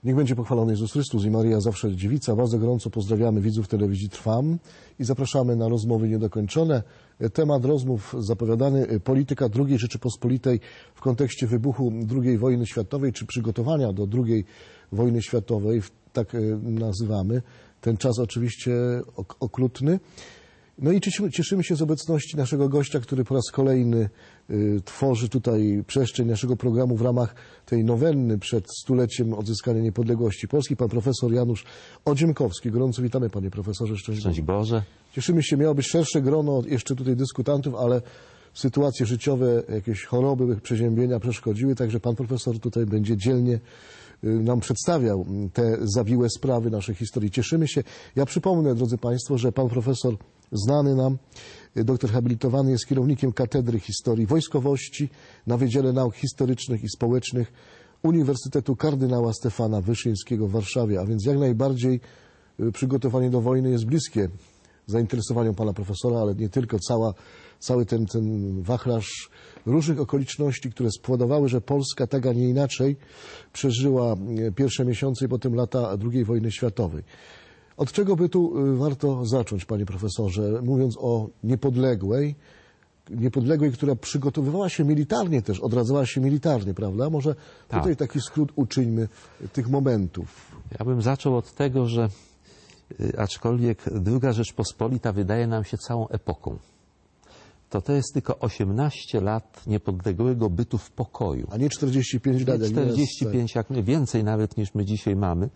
Niech będzie pochwalony Jezus Chrystus i Maria zawsze dziewica. Bardzo gorąco pozdrawiamy widzów telewizji Trwam i zapraszamy na rozmowy niedokończone. Temat rozmów zapowiadany: polityka II Rzeczypospolitej w kontekście wybuchu II wojny światowej, czy przygotowania do II wojny światowej, tak nazywamy. Ten czas oczywiście okrutny. No i cieszymy się z obecności naszego gościa, który po raz kolejny tworzy tutaj przestrzeń naszego programu w ramach tej nowenny przed stuleciem odzyskania niepodległości Polski. Pan profesor Janusz Odziemkowski. Gorąco witamy, panie profesorze. Szczęść Boże. Cieszymy się, miało być szersze grono jeszcze tutaj dyskutantów, ale sytuacje życiowe, jakieś choroby, przeziębienia przeszkodziły, także pan profesor tutaj będzie dzielnie nam przedstawiał te zawiłe sprawy naszej historii. Cieszymy się. Ja przypomnę, drodzy państwo, że pan profesor znany nam, doktor habilitowany, jest kierownikiem Katedry Historii Wojskowości na Wydziale Nauk Historycznych i Społecznych Uniwersytetu Kardynała Stefana Wyszyńskiego w Warszawie, a więc jak najbardziej przygotowanie do wojny jest bliskie zainteresowaniom pana profesora, ale nie tylko. Cały ten wachlarz różnych okoliczności, które spowodowały, że Polska tak, a nie inaczej przeżyła pierwsze miesiące i potem lata II wojny światowej. Od czego by tu warto zacząć, panie profesorze, mówiąc o niepodległej, która przygotowywała się militarnie też, odradzała się militarnie, prawda? Może tutaj taki skrót uczyńmy tych momentów. Ja bym zaczął od tego, że aczkolwiek II Rzeczpospolita wydaje nam się całą epoką, to jest tylko 18 lat niepodległego bytu w pokoju. A nie 45 lat. 45, jak więcej nawet niż my dzisiaj mamy.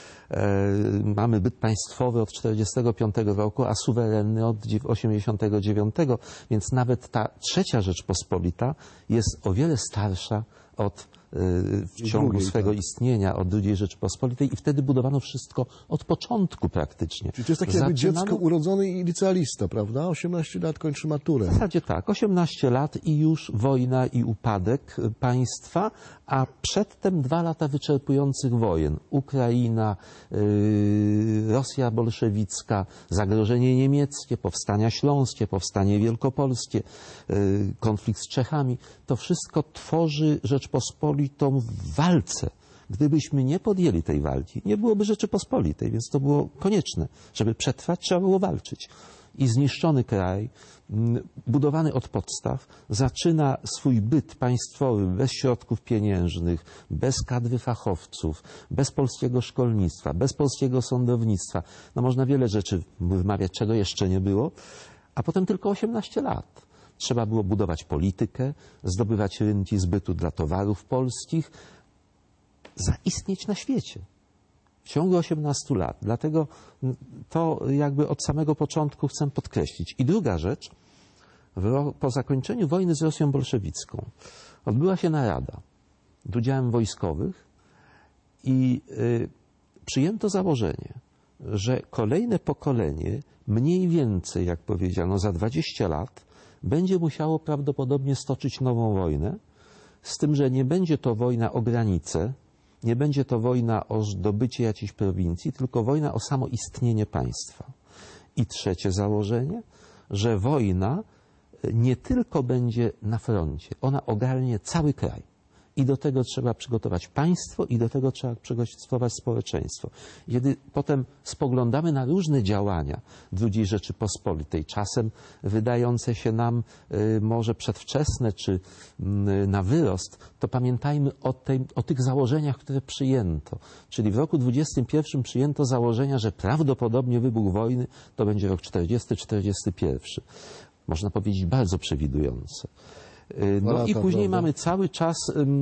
Mamy byt państwowy od 45 roku, a suwerenny od 89, więc nawet ta trzecia Rzeczpospolita jest o wiele starsza w ciągu swego istnienia od II Rzeczpospolitej i wtedy budowano wszystko od początku praktycznie. Czyli to jest takie jakby dziecko urodzony i licealista, prawda? 18 lat kończy maturę. W zasadzie tak, 18 lat i już wojna i upadek państwa, a przedtem 2 lata wyczerpujących wojen. Ukraina, Rosja bolszewicka, zagrożenie niemieckie, powstania śląskie, powstanie wielkopolskie, konflikt z Czechami. To wszystko tworzy Rzeczpospolitą w walce. Gdybyśmy nie podjęli tej walki, nie byłoby Rzeczypospolitej, więc to było konieczne. Żeby przetrwać, trzeba było walczyć. I zniszczony kraj, budowany od podstaw, zaczyna swój byt państwowy bez środków pieniężnych, bez kadry fachowców, bez polskiego szkolnictwa, bez polskiego sądownictwa. No można wiele rzeczy wymawiać, czego jeszcze nie było, a potem tylko 18 lat. Trzeba było budować politykę, zdobywać rynki zbytu dla towarów polskich, zaistnieć na świecie w ciągu 18 lat. Dlatego to jakby od samego początku chcę podkreślić. I druga rzecz, po zakończeniu wojny z Rosją bolszewicką odbyła się narada z udziałem wojskowych i przyjęto założenie, że kolejne pokolenie, mniej więcej, jak powiedziano, za 20 lat będzie musiało prawdopodobnie stoczyć nową wojnę, z tym, że nie będzie to wojna o granice, nie będzie to wojna o zdobycie jakiejś prowincji, tylko wojna o samoistnienie państwa. I trzecie założenie, że wojna nie tylko będzie na froncie, ona ogarnie cały kraj. I do tego trzeba przygotować państwo i do tego trzeba przygotować społeczeństwo. Kiedy potem spoglądamy na różne działania II Rzeczypospolitej, czasem wydające się nam może przedwczesne czy na wyrost, to pamiętajmy o tych założeniach, które przyjęto. Czyli w roku 21 przyjęto założenia, że prawdopodobnie wybuch wojny to będzie rok 40-41. Można powiedzieć bardzo przewidujące. No i później mamy cały czas,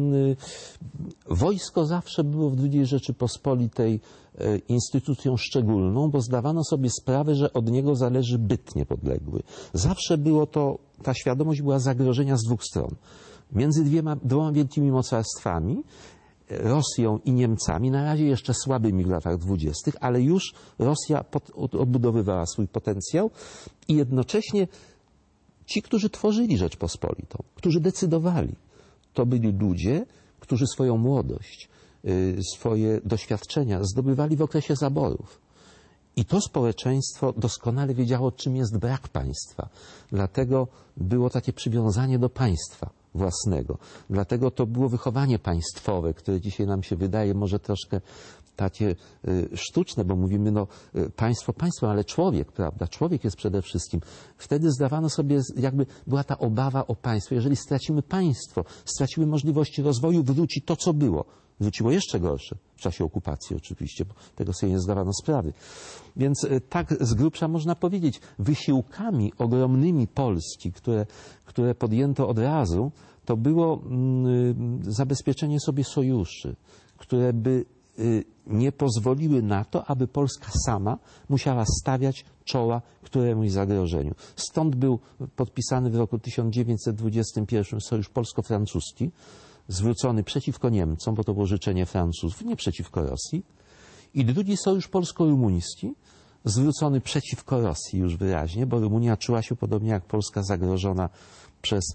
wojsko zawsze było w II Rzeczypospolitej instytucją szczególną, bo zdawano sobie sprawę, że od niego zależy byt niepodległy. Zawsze było to, ta świadomość była zagrożenia z dwóch stron. Między dwoma wielkimi mocarstwami, Rosją i Niemcami, na razie jeszcze słabymi w latach 20., ale już Rosja odbudowywała swój potencjał i jednocześnie ci, którzy tworzyli Rzeczpospolitą, którzy decydowali, to byli ludzie, którzy swoją młodość, swoje doświadczenia zdobywali w okresie zaborów. I to społeczeństwo doskonale wiedziało, czym jest brak państwa. Dlatego było takie przywiązanie do państwa własnego. Dlatego to było wychowanie państwowe, które dzisiaj nam się wydaje może troszkę takie sztuczne, bo mówimy, no państwo państwem, ale człowiek, prawda? Człowiek jest przede wszystkim. Wtedy zdawano sobie, jakby była ta obawa o państwo. Jeżeli stracimy państwo, stracimy możliwości rozwoju, wróci to, co było. Wróciło jeszcze gorsze, w czasie okupacji oczywiście, bo tego sobie nie zdawano sprawy. Więc tak z grubsza można powiedzieć, wysiłkami ogromnymi Polski, które podjęto od razu, to było zabezpieczenie sobie sojuszy, które by nie pozwoliły na to, aby Polska sama musiała stawiać czoła któremuś zagrożeniu. Stąd był podpisany w roku 1921 sojusz polsko-francuski, zwrócony przeciwko Niemcom, bo to było życzenie Francuzów, nie przeciwko Rosji. I drugi sojusz polsko-rumuński, zwrócony przeciwko Rosji już wyraźnie, bo Rumunia czuła się podobnie jak Polska zagrożona przez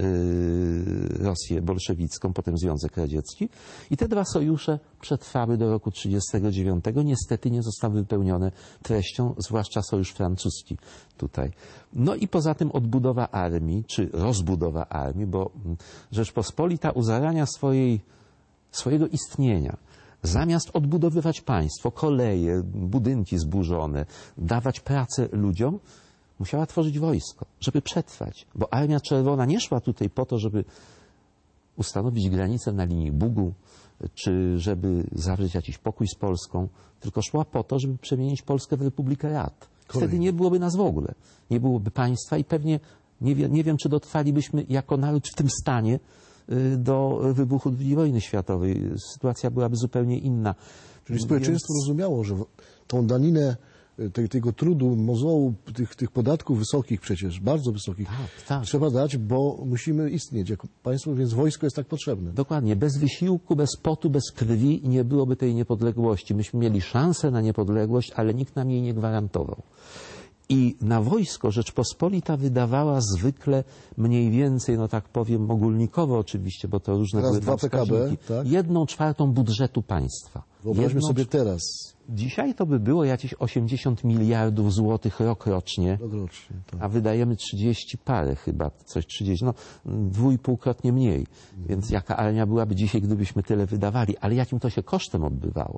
Rosję bolszewicką, potem Związek Radziecki. I te dwa sojusze przetrwały do roku 1939. Niestety nie zostały wypełnione treścią, zwłaszcza sojusz francuski tutaj. No i poza tym odbudowa armii, czy rozbudowa armii, bo Rzeczpospolita u zarania swojego istnienia, zamiast odbudowywać państwo, koleje, budynki zburzone, dawać pracę ludziom, musiała tworzyć wojsko, żeby przetrwać. Bo Armia Czerwona nie szła tutaj po to, żeby ustanowić granicę na linii Bugu, czy żeby zawrzeć jakiś pokój z Polską, tylko szła po to, żeby przemienić Polskę w Republikę Rad. Wtedy nie byłoby nas w ogóle. Nie byłoby państwa i pewnie nie wiem, czy dotrwalibyśmy jako naród w tym stanie do wybuchu II wojny światowej. Sytuacja byłaby zupełnie inna. Czyli społeczeństwo rozumiało, że tą daninę tego trudu, mozołu, tych podatków wysokich przecież, bardzo wysokich, tak. trzeba dać, bo musimy istnieć jako państwo, więc wojsko jest tak potrzebne. Dokładnie. Bez wysiłku, bez potu, bez krwi nie byłoby tej niepodległości. Myśmy mieli szansę na niepodległość, ale nikt nam jej nie gwarantował. I na wojsko Rzeczpospolita wydawała zwykle mniej więcej, no tak powiem, ogólnikowo oczywiście, bo to różne teraz były 2 PKB, tak? 1/4 budżetu państwa. Wyobraźmy sobie teraz. Dzisiaj to by było jakieś 80 miliardów złotych rokrocznie, Tak. a wydajemy 30 parę chyba, coś 30, no 2,5-krotnie mniej. Więc jaka armia byłaby dzisiaj, gdybyśmy tyle wydawali? Ale jakim to się kosztem odbywało?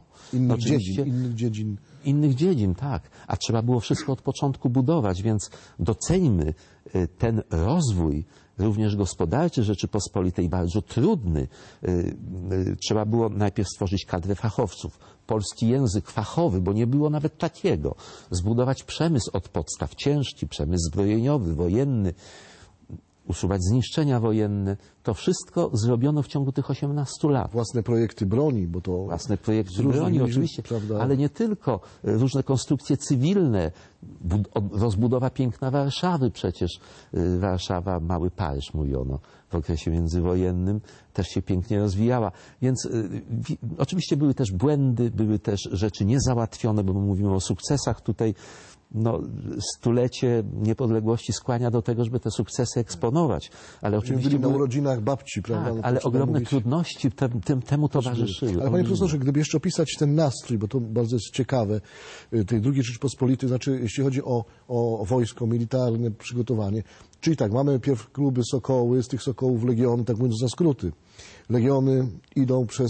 Innych dziedzin, tak. A trzeba było wszystko od początku budować, więc doceńmy ten rozwój, również gospodarczy Rzeczypospolitej, bardzo trudny. Trzeba było najpierw stworzyć kadrę fachowców, polski język fachowy, bo nie było nawet takiego. Zbudować przemysł od podstaw, ciężki przemysł zbrojeniowy, wojenny, usuwać zniszczenia wojenne. To wszystko zrobiono w ciągu tych 18 lat. Własne projekty broni, bo to... Własne projekty broni, oczywiście, prawda? Ale nie tylko. Różne konstrukcje cywilne, rozbudowa piękna Warszawy przecież. Warszawa, mały Paryż mówiono w okresie międzywojennym, też się pięknie rozwijała. Więc oczywiście były też błędy, były też rzeczy niezałatwione, bo my mówimy o sukcesach tutaj. No, stulecie niepodległości skłania do tego, żeby te sukcesy eksponować. Ale oczywiście byli na urodzinach babci, prawda? Tak, ale ogromne trudności temu towarzyszyły. Ale panie profesorze, gdyby jeszcze opisać ten nastrój, bo to bardzo jest ciekawe, tej II Rzeczypospolitej, znaczy jeśli chodzi o wojsko militarne, przygotowanie, czyli tak, mamy pierw kluby Sokoły, z tych Sokołów legiony, tak mówiąc za skróty. Legiony idą przez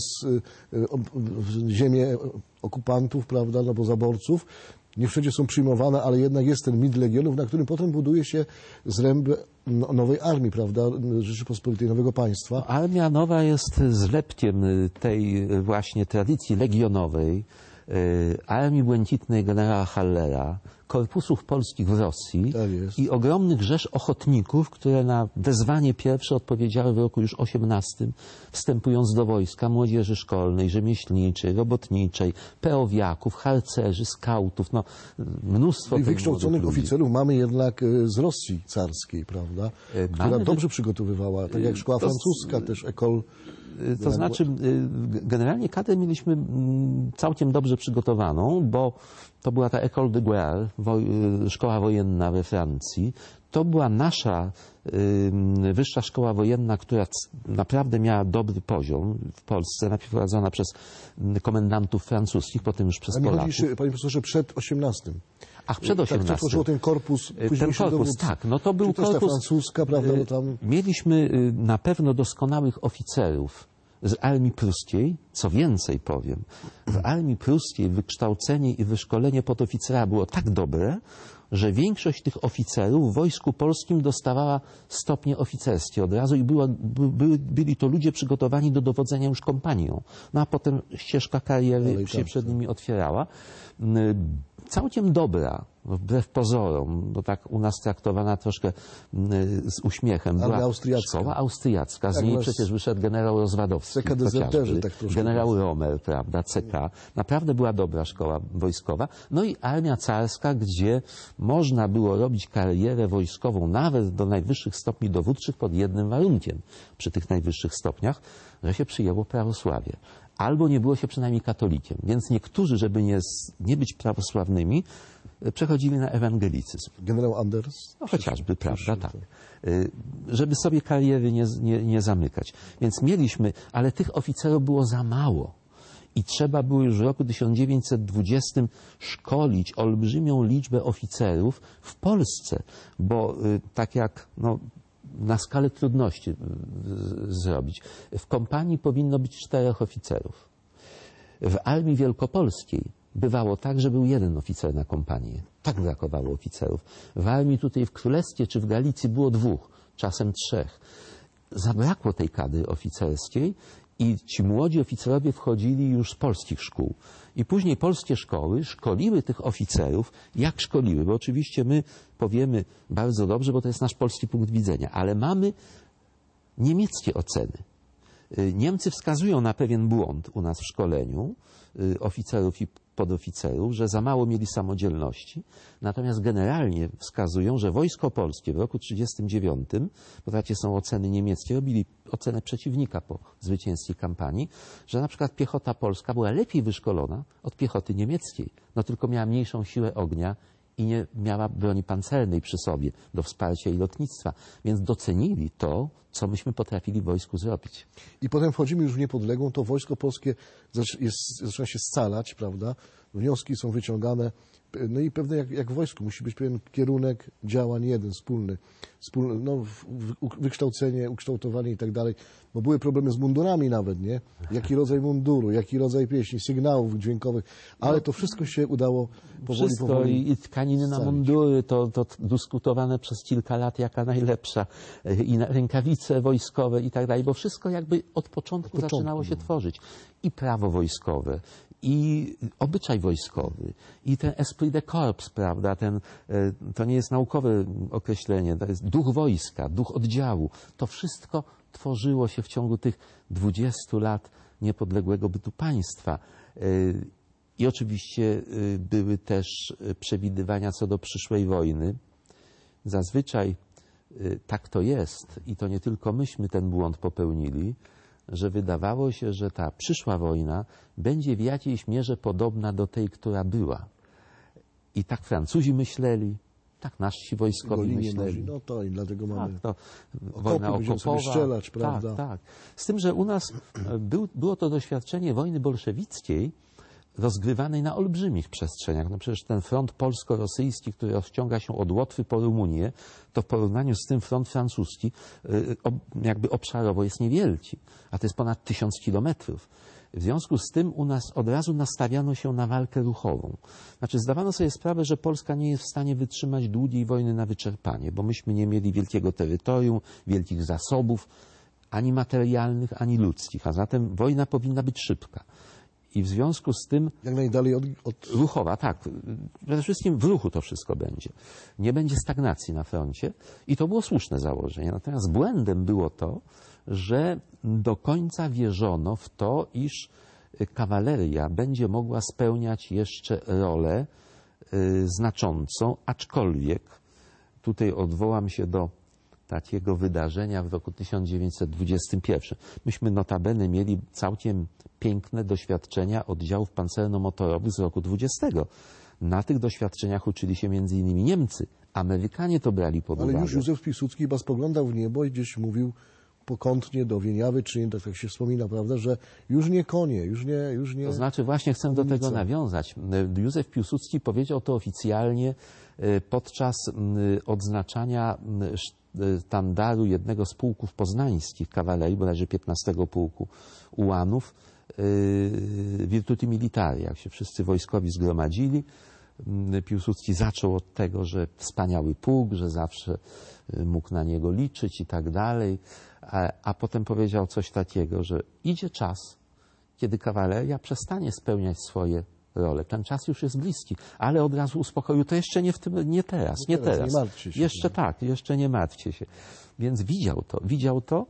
ziemię okupantów, prawda, no bo zaborców. Nie wszędzie są przyjmowane, ale jednak jest ten mit legionów, na którym potem buduje się zręby nowej armii, prawda, Rzeczypospolitej, nowego państwa. Armia nowa jest zlepkiem tej właśnie tradycji legionowej, Armii Błękitnej generała Hallera, korpusów polskich w Rosji i ogromnych rzesz ochotników, które na wezwanie pierwsze odpowiedziały w roku już 18, wstępując do wojska, młodzieży szkolnej, rzemieślniczej, robotniczej, peowiaków, harcerzy, skautów, no mnóstwo tych wykształconych oficerów mamy jednak z Rosji carskiej, prawda, która dobrze przygotowywała, tak jak szkoła francuska, też École. To znaczy, generalnie kadrę mieliśmy całkiem dobrze przygotowaną, bo to była ta École de Guerre, szkoła wojenna we Francji. To była nasza wyższa szkoła wojenna, która naprawdę miała dobry poziom w Polsce, najpierw prowadzona przez komendantów francuskich, potem już przez Polaków. Chodzi, panie profesorze, przed 18. Ach, przed 18. Tak, tworzyło ten korpus. Ten korpus, tak. No to był korpus. Ta francuska, prawda? Bo tam... Mieliśmy na pewno doskonałych oficerów z armii pruskiej, co więcej powiem, w armii pruskiej wykształcenie i wyszkolenie podoficera było tak dobre, że większość tych oficerów w Wojsku Polskim dostawała stopnie oficerskie od razu i byli to ludzie przygotowani do dowodzenia już kompanią. No a potem ścieżka kariery się przed nimi otwierała. Całkiem dobra, wbrew pozorom, bo tak u nas traktowana troszkę z uśmiechem, była szkoła austriacka. Z niej przecież wyszedł generał Rozwadowski, generał Rommel, prawda, CK. Naprawdę była dobra szkoła wojskowa. No i armia carska, gdzie można było robić karierę wojskową nawet do najwyższych stopni dowódczych pod jednym warunkiem przy tych najwyższych stopniach, że się przyjęło prawosławie. Albo nie było się przynajmniej katolikiem. Więc niektórzy, żeby nie być prawosławnymi, przechodzili na ewangelicyzm. Generał Anders? No chociażby, prawda, tak. Żeby sobie kariery nie zamykać. Więc mieliśmy, ale tych oficerów było za mało. I trzeba było już w roku 1920 szkolić olbrzymią liczbę oficerów w Polsce, bo tak jak na skalę trudności zrobić. W kompanii powinno być 4 oficerów. W Armii Wielkopolskiej bywało tak, że był 1 oficer na kompanię. Tak brakowało oficerów. W armii tutaj w Królestwie czy w Galicji było 2, czasem 3. Zabrakło tej kadry oficerskiej i ci młodzi oficerowie wchodzili już z polskich szkół. I później polskie szkoły szkoliły tych oficerów, jak szkoliły, bo oczywiście my powiemy bardzo dobrze, bo to jest nasz polski punkt widzenia, ale mamy niemieckie oceny. Niemcy wskazują na pewien błąd u nas w szkoleniu oficerów i podoficerów, że za mało mieli samodzielności, natomiast generalnie wskazują, że Wojsko Polskie w roku 1939, bo takie są oceny niemieckie, robili ocenę przeciwnika po zwycięskiej kampanii, że na przykład piechota polska była lepiej wyszkolona od piechoty niemieckiej, no tylko miała mniejszą siłę ognia i nie miała broni pancernej przy sobie do wsparcia i lotnictwa, więc docenili to, co myśmy potrafili w wojsku zrobić. I potem wchodzimy już w niepodległą, to Wojsko Polskie zaczyna się scalać, prawda? Wnioski są wyciągane, no i pewne jak w wojsku musi być pewien kierunek działań jeden, wspólny wykształcenie, ukształtowanie i tak dalej. Bo były problemy z mundurami nawet, nie? Jaki rodzaj munduru, jaki rodzaj pieśni, sygnałów dźwiękowych, ale to wszystko się udało powoli. I tkaniny na mundury, to dyskutowane przez kilka lat, jaka najlepsza, i rękawice wojskowe i tak dalej, bo wszystko jakby od początku zaczynało się tworzyć. I prawo wojskowe, i obyczaj wojskowy, i ten esprit de corps, prawda, to nie jest naukowe określenie, to jest duch wojska, duch oddziału. To wszystko tworzyło się w ciągu tych 20 lat niepodległego bytu państwa. I oczywiście były też przewidywania co do przyszłej wojny. Zazwyczaj tak to jest, i to nie tylko myśmy ten błąd popełnili, że wydawało się, że ta przyszła wojna będzie w jakiejś mierze podobna do tej, która była. I tak Francuzi myśleli, tak nasi wojskowi myśleli. No to i dlatego mamy wojna okopowa. Strzelać, prawda? Tak. Z tym, że u nas było to doświadczenie wojny bolszewickiej rozgrywanej na olbrzymich przestrzeniach. No przecież ten front polsko-rosyjski, który rozciąga się od Łotwy po Rumunię, to w porównaniu z tym front francuski jakby obszarowo jest niewielki, a to jest ponad 1000 kilometrów. W związku z tym u nas od razu nastawiano się na walkę ruchową. Znaczy zdawano sobie sprawę, że Polska nie jest w stanie wytrzymać długiej wojny na wyczerpanie, bo myśmy nie mieli wielkiego terytorium, wielkich zasobów, ani materialnych, ani ludzkich, a zatem wojna powinna być szybka. I w związku z tym... Jak najdalej ruchowa, tak. Przede wszystkim w ruchu to wszystko będzie. Nie będzie stagnacji na froncie i to było słuszne założenie. Natomiast błędem było to, że do końca wierzono w to, iż kawaleria będzie mogła spełniać jeszcze rolę znaczącą, aczkolwiek tutaj odwołam się do takiego wydarzenia w roku 1921. Myśmy notabene mieli całkiem piękne doświadczenia oddziałów pancerno-motorowych z roku 20. Na tych doświadczeniach uczyli się między innymi Niemcy. Amerykanie to brali pod uwagę. Ale już Józef Piłsudski chyba spoglądał w niebo i gdzieś mówił pokątnie do Wieniawy, czy tak się wspomina, prawda, że już nie konie, już nie... To znaczy właśnie chcę do tego nawiązać. Józef Piłsudski powiedział to oficjalnie podczas odznaczania sztandaru jednego z pułków poznańskich kawalerii, bodajże 15 pułku ułanów, Virtuti Militari. Jak się wszyscy wojskowi zgromadzili, Piłsudski zaczął od tego, że wspaniały pułk, że zawsze mógł na niego liczyć i tak dalej, a potem powiedział coś takiego, że idzie czas, kiedy kawaleria przestanie spełniać swoje role. Ten czas już jest bliski, ale od razu uspokoił, to jeszcze nie teraz. Nie martwcie się. Jeszcze tak, jeszcze nie martwcie się. Więc widział to.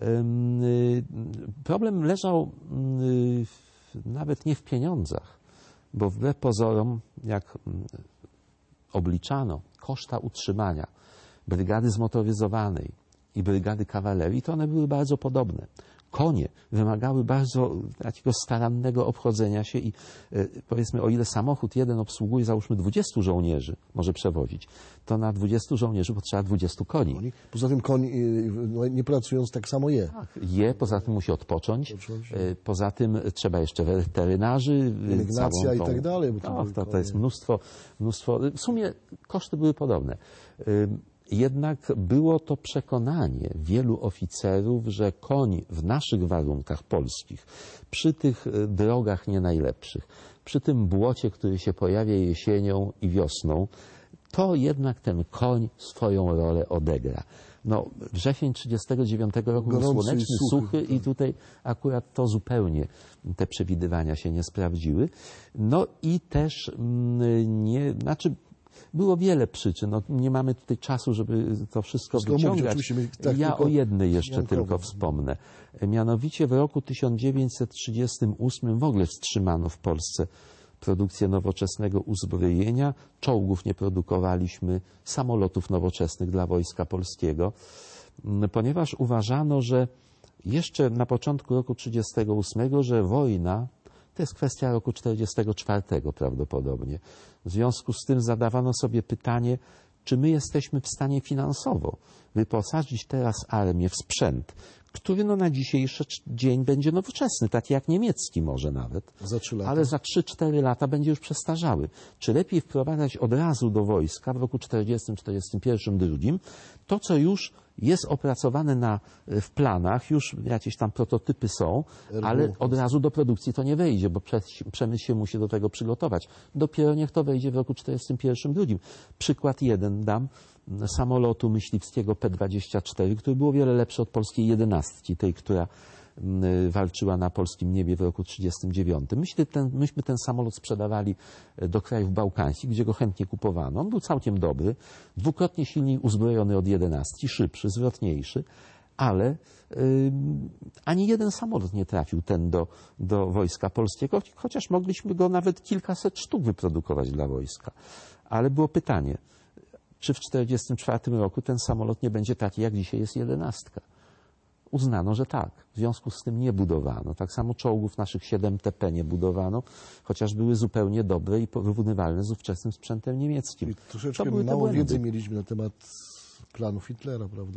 Problem leżał nawet nie w pieniądzach, bo wbrew pozorom, jak obliczano koszta utrzymania brygady zmotoryzowanej i brygady kawalerii, to one były bardzo podobne. Konie wymagały bardzo takiego starannego obchodzenia się i powiedzmy, o ile samochód jeden obsługuje, załóżmy 20 żołnierzy, może przewozić, to na 20 żołnierzy potrzeba 20 koni. Poza tym koń, nie pracując, tak samo je. Tak, poza tym musi odpocząć. Poza tym trzeba jeszcze weterynarzy. Pielęgnacja i tak dalej. To jest mnóstwo. W sumie koszty były podobne. Jednak było to przekonanie wielu oficerów, że koń w naszych warunkach polskich, przy tych drogach nie najlepszych, przy tym błocie, który się pojawia jesienią i wiosną, to jednak ten koń swoją rolę odegra. No, wrzesień 1939 roku był słoneczny, suchy i tutaj akurat to zupełnie te przewidywania się nie sprawdziły. No i też było wiele przyczyn. No, nie mamy tutaj czasu, żeby to wszystko wyciągać. Ja o jednej jeszcze tylko wspomnę. Mianowicie w roku 1938 w ogóle wstrzymano w Polsce produkcję nowoczesnego uzbrojenia. Czołgów nie produkowaliśmy, samolotów nowoczesnych dla Wojska Polskiego, ponieważ uważano, że jeszcze na początku roku 1938, że wojna to jest kwestia roku 1944 prawdopodobnie. W związku z tym zadawano sobie pytanie, czy my jesteśmy w stanie finansowo wyposażyć teraz armię w sprzęt, który na dzisiejszy dzień będzie nowoczesny, taki jak niemiecki może nawet, ale za 3-4 lata będzie już przestarzały. Czy lepiej wprowadzać od razu do wojska w roku 40, 41, 2 to, co już jest opracowane w planach, już jakieś tam prototypy są, ale od razu do produkcji to nie wejdzie, bo przemysł się musi do tego przygotować. Dopiero niech to wejdzie w roku 41, 2. Przykład jeden dam. Samolotu myśliwskiego P-24, który był o wiele lepszy od polskiej 11, tej, która walczyła na polskim niebie w roku 1939. Myśmy ten samolot sprzedawali do krajów bałkańskich, gdzie go chętnie kupowano. On był całkiem dobry, dwukrotnie silniej uzbrojony od 11, szybszy, zwrotniejszy, ale ani jeden samolot nie trafił do Wojska Polskiego, chociaż mogliśmy go nawet kilkaset sztuk wyprodukować dla wojska. Ale było pytanie, czy w 1944 roku ten samolot nie będzie taki, jak dzisiaj jest 11. Uznano, że tak. W związku z tym nie budowano. Tak samo czołgów naszych 7TP nie budowano, chociaż były zupełnie dobre i porównywalne z ówczesnym sprzętem niemieckim. I troszeczkę mało wiedzy mieliśmy na temat planów Hitlera, prawda?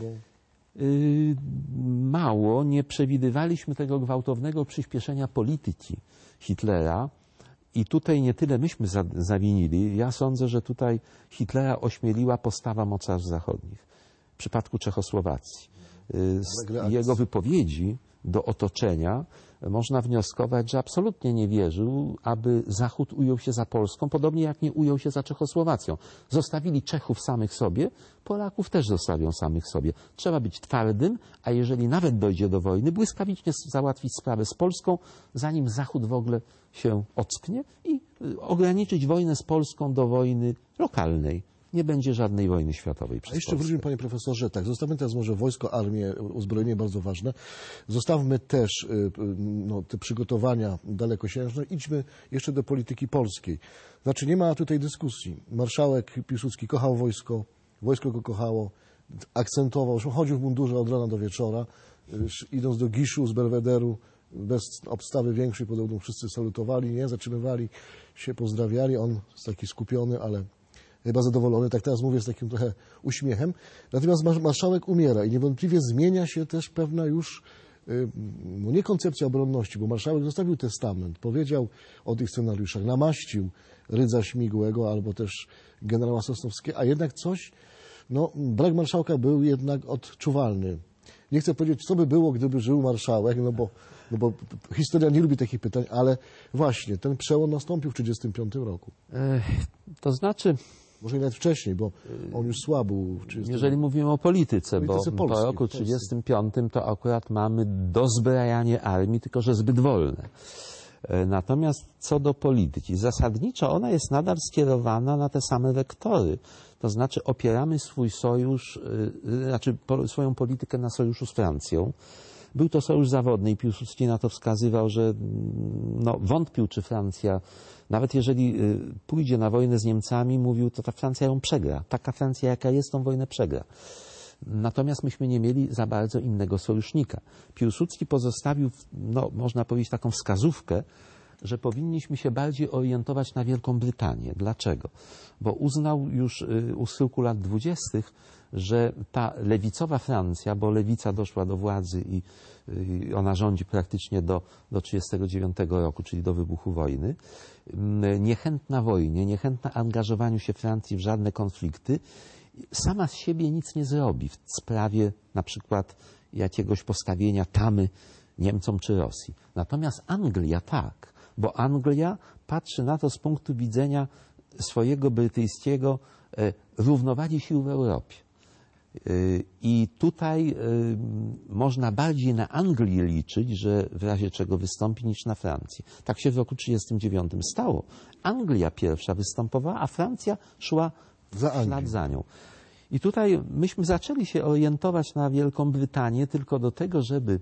Mało. Nie przewidywaliśmy tego gwałtownego przyspieszenia polityki Hitlera. I tutaj nie tyle myśmy zawinili. Ja sądzę, że tutaj Hitlera ośmieliła postawa mocarstw zachodnich. W przypadku Czechosłowacji. Z jego wypowiedzi do otoczenia można wnioskować, że absolutnie nie wierzył, aby Zachód ujął się za Polską, podobnie jak nie ujął się za Czechosłowacją. Zostawili Czechów samych sobie, Polaków też zostawią samych sobie. Trzeba być twardym, a jeżeli nawet dojdzie do wojny, błyskawicznie załatwić sprawę z Polską, zanim Zachód w ogóle się ocknie i ograniczyć wojnę z Polską do wojny lokalnej. Nie będzie żadnej wojny światowej przez A jeszcze Polskę. wróćmy, panie profesorze, tak, zostawmy teraz może wojsko, armię, uzbrojenie bardzo ważne. Zostawmy też te przygotowania dalekosiężne. Idźmy jeszcze do polityki polskiej. Znaczy nie ma tutaj dyskusji. Marszałek Piłsudski kochał wojsko, wojsko go kochało, akcentował, że chodził w mundurze od rana do wieczora, idąc do Giszu z Belwederu, bez obstawy większej, podobno wszyscy salutowali, nie, zatrzymywali się, pozdrawiali. On jest taki skupiony, ale chyba zadowolony, tak teraz mówię z takim trochę uśmiechem. Natomiast marszałek umiera i niewątpliwie zmienia się też pewna już, nie koncepcja obronności, bo marszałek zostawił testament, powiedział o tych scenariuszach, namaścił Rydza Śmigłego albo też generała Sosnowskiego, a jednak coś no, brak marszałka był jednak odczuwalny. Nie chcę powiedzieć, co by było, gdyby żył marszałek, no bo historia nie lubi takich pytań, ale właśnie ten przełom nastąpił w 1935 roku. To znaczy, Może nawet wcześniej, bo on już słabł w 1935. jeżeli mówimy o polityce, bo Polskiej, po roku Polskiej. 1935 to akurat mamy dozbrajanie armii, tylko że zbyt wolne. Natomiast co do polityki, zasadniczo ona jest nadal skierowana na te same wektory. To znaczy opieramy swój sojusz, swoją politykę na sojuszu z Francją. Był to sojusz zawodny i Piłsudski na to wskazywał, że no, wątpił, czy Francja, nawet jeżeli pójdzie na wojnę z Niemcami, mówił, to ta Francja ją przegra. Taka Francja, jaka jest, tą wojnę przegra. Natomiast myśmy nie mieli za bardzo innego sojusznika. Piłsudski pozostawił, no, można powiedzieć, taką wskazówkę, że powinniśmy się bardziej orientować na Wielką Brytanię. Dlaczego? Bo uznał już u schyłku lat 20., że ta lewicowa Francja, bo lewica doszła do władzy i ona rządzi praktycznie do 1939 roku, czyli do wybuchu wojny, niechętna wojnie, niechętna angażowaniu się Francji w żadne konflikty, sama z siebie nic nie zrobi w sprawie na przykład jakiegoś postawienia tamy Niemcom czy Rosji. Natomiast Anglia tak, bo Anglia patrzy na to z punktu widzenia swojego brytyjskiego równowagi sił w Europie. I tutaj można bardziej na Anglię liczyć, że w razie czego wystąpi, niż na Francję. Tak się w roku 1939 stało. Anglia pierwsza występowała, a Francja szła w ślad za nią. I tutaj myśmy zaczęli się orientować na Wielką Brytanię, tylko do tego, żeby